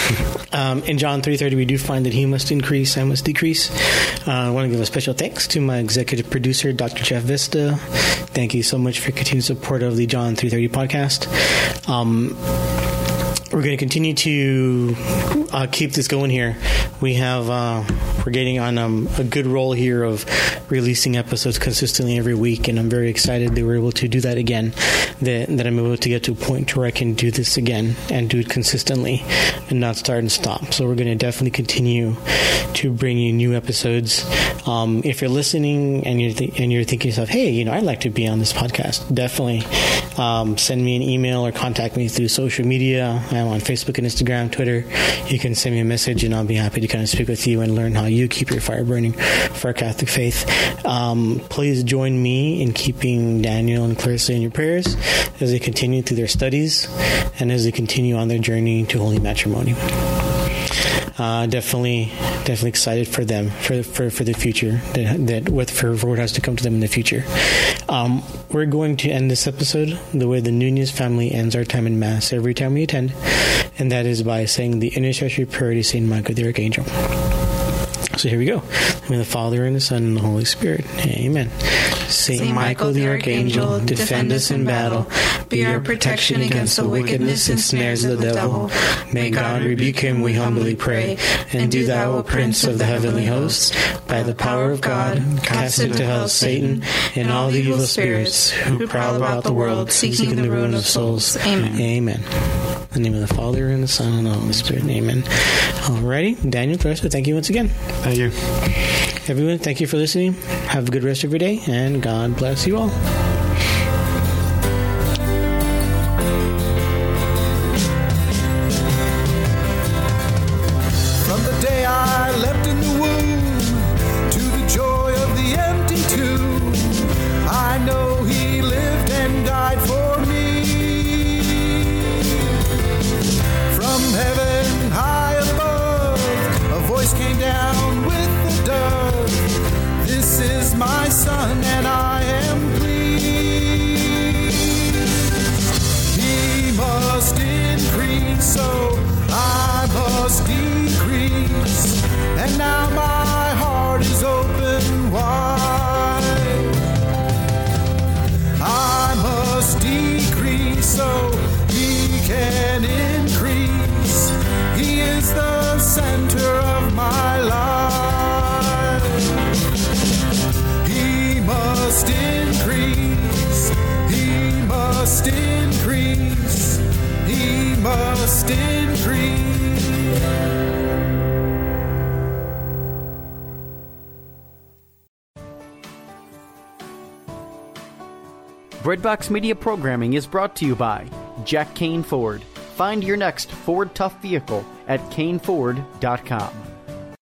Um, in John three thirty, we do find that he must increase, I must decrease. Uh, I want to give a special thanks to my executive producer, Doctor Jeff Vista. Thank you so much for continued support of the John three thirty podcast. Um, we're going to continue to uh, keep this going here. We have uh, we're getting on um, a good roll here of releasing episodes consistently every week, and I'm very excited that we're able to do that again. That that I'm able to get to a point where I can do this again and do it consistently, and not start and stop. So we're going to definitely continue to bring you new episodes. Um, if you're listening and you're th- and you're thinking to yourself, hey, you know, I'd like to be on this podcast, definitely um, send me an email or contact me through social media. I'm on Facebook and Instagram, Twitter. You can send me a message, and I'll be happy to kind of speak with you and learn how you keep your fire burning for our Catholic faith. Um, please join me in keeping Daniel and Clarissa in your prayers as they continue through their studies and as they continue on their journey to holy matrimony. Uh, definitely, definitely excited for them, for for, for the future, that, that what for, for what has to come to them in the future. Um, we're going to end this episode the way the Nunez family ends our time in Mass every time we attend, and that is by saying the intercessory prayer to Saint Michael the Archangel. So here we go. In the Father, and the Son, and the Holy Spirit. Amen. Saint Michael the Archangel, defend us in battle. Be our protection against the wickedness and snares of the devil. May God rebuke him, we humbly pray. And do thou, O Prince of the heavenly host, by the power of God, cast into hell Satan and all the evil spirits who prowl about the world, seeking the ruin of souls. Amen. Amen. In the name of the Father, and the Son, and the Holy Spirit. Amen. Alrighty. Daniel, Clarissa, thank you once again. Thank you. Everyone, thank you for listening. Have a good rest of your day, and God bless you all. From the day I leapt in the womb to the joy of the empty tomb, I know he lived and died for me. From heaven high above, a voice came down with the dove. This is my son, and I am pleased. He must increase, so I must decrease. And now my heart is open wide. I must decrease so he can increase. He is the center of my life. He must increase. He must increase. He must increase. Breadbox Media programming is brought to you by Jack Kane Ford. Find your next Ford Tough vehicle at kane ford dot com.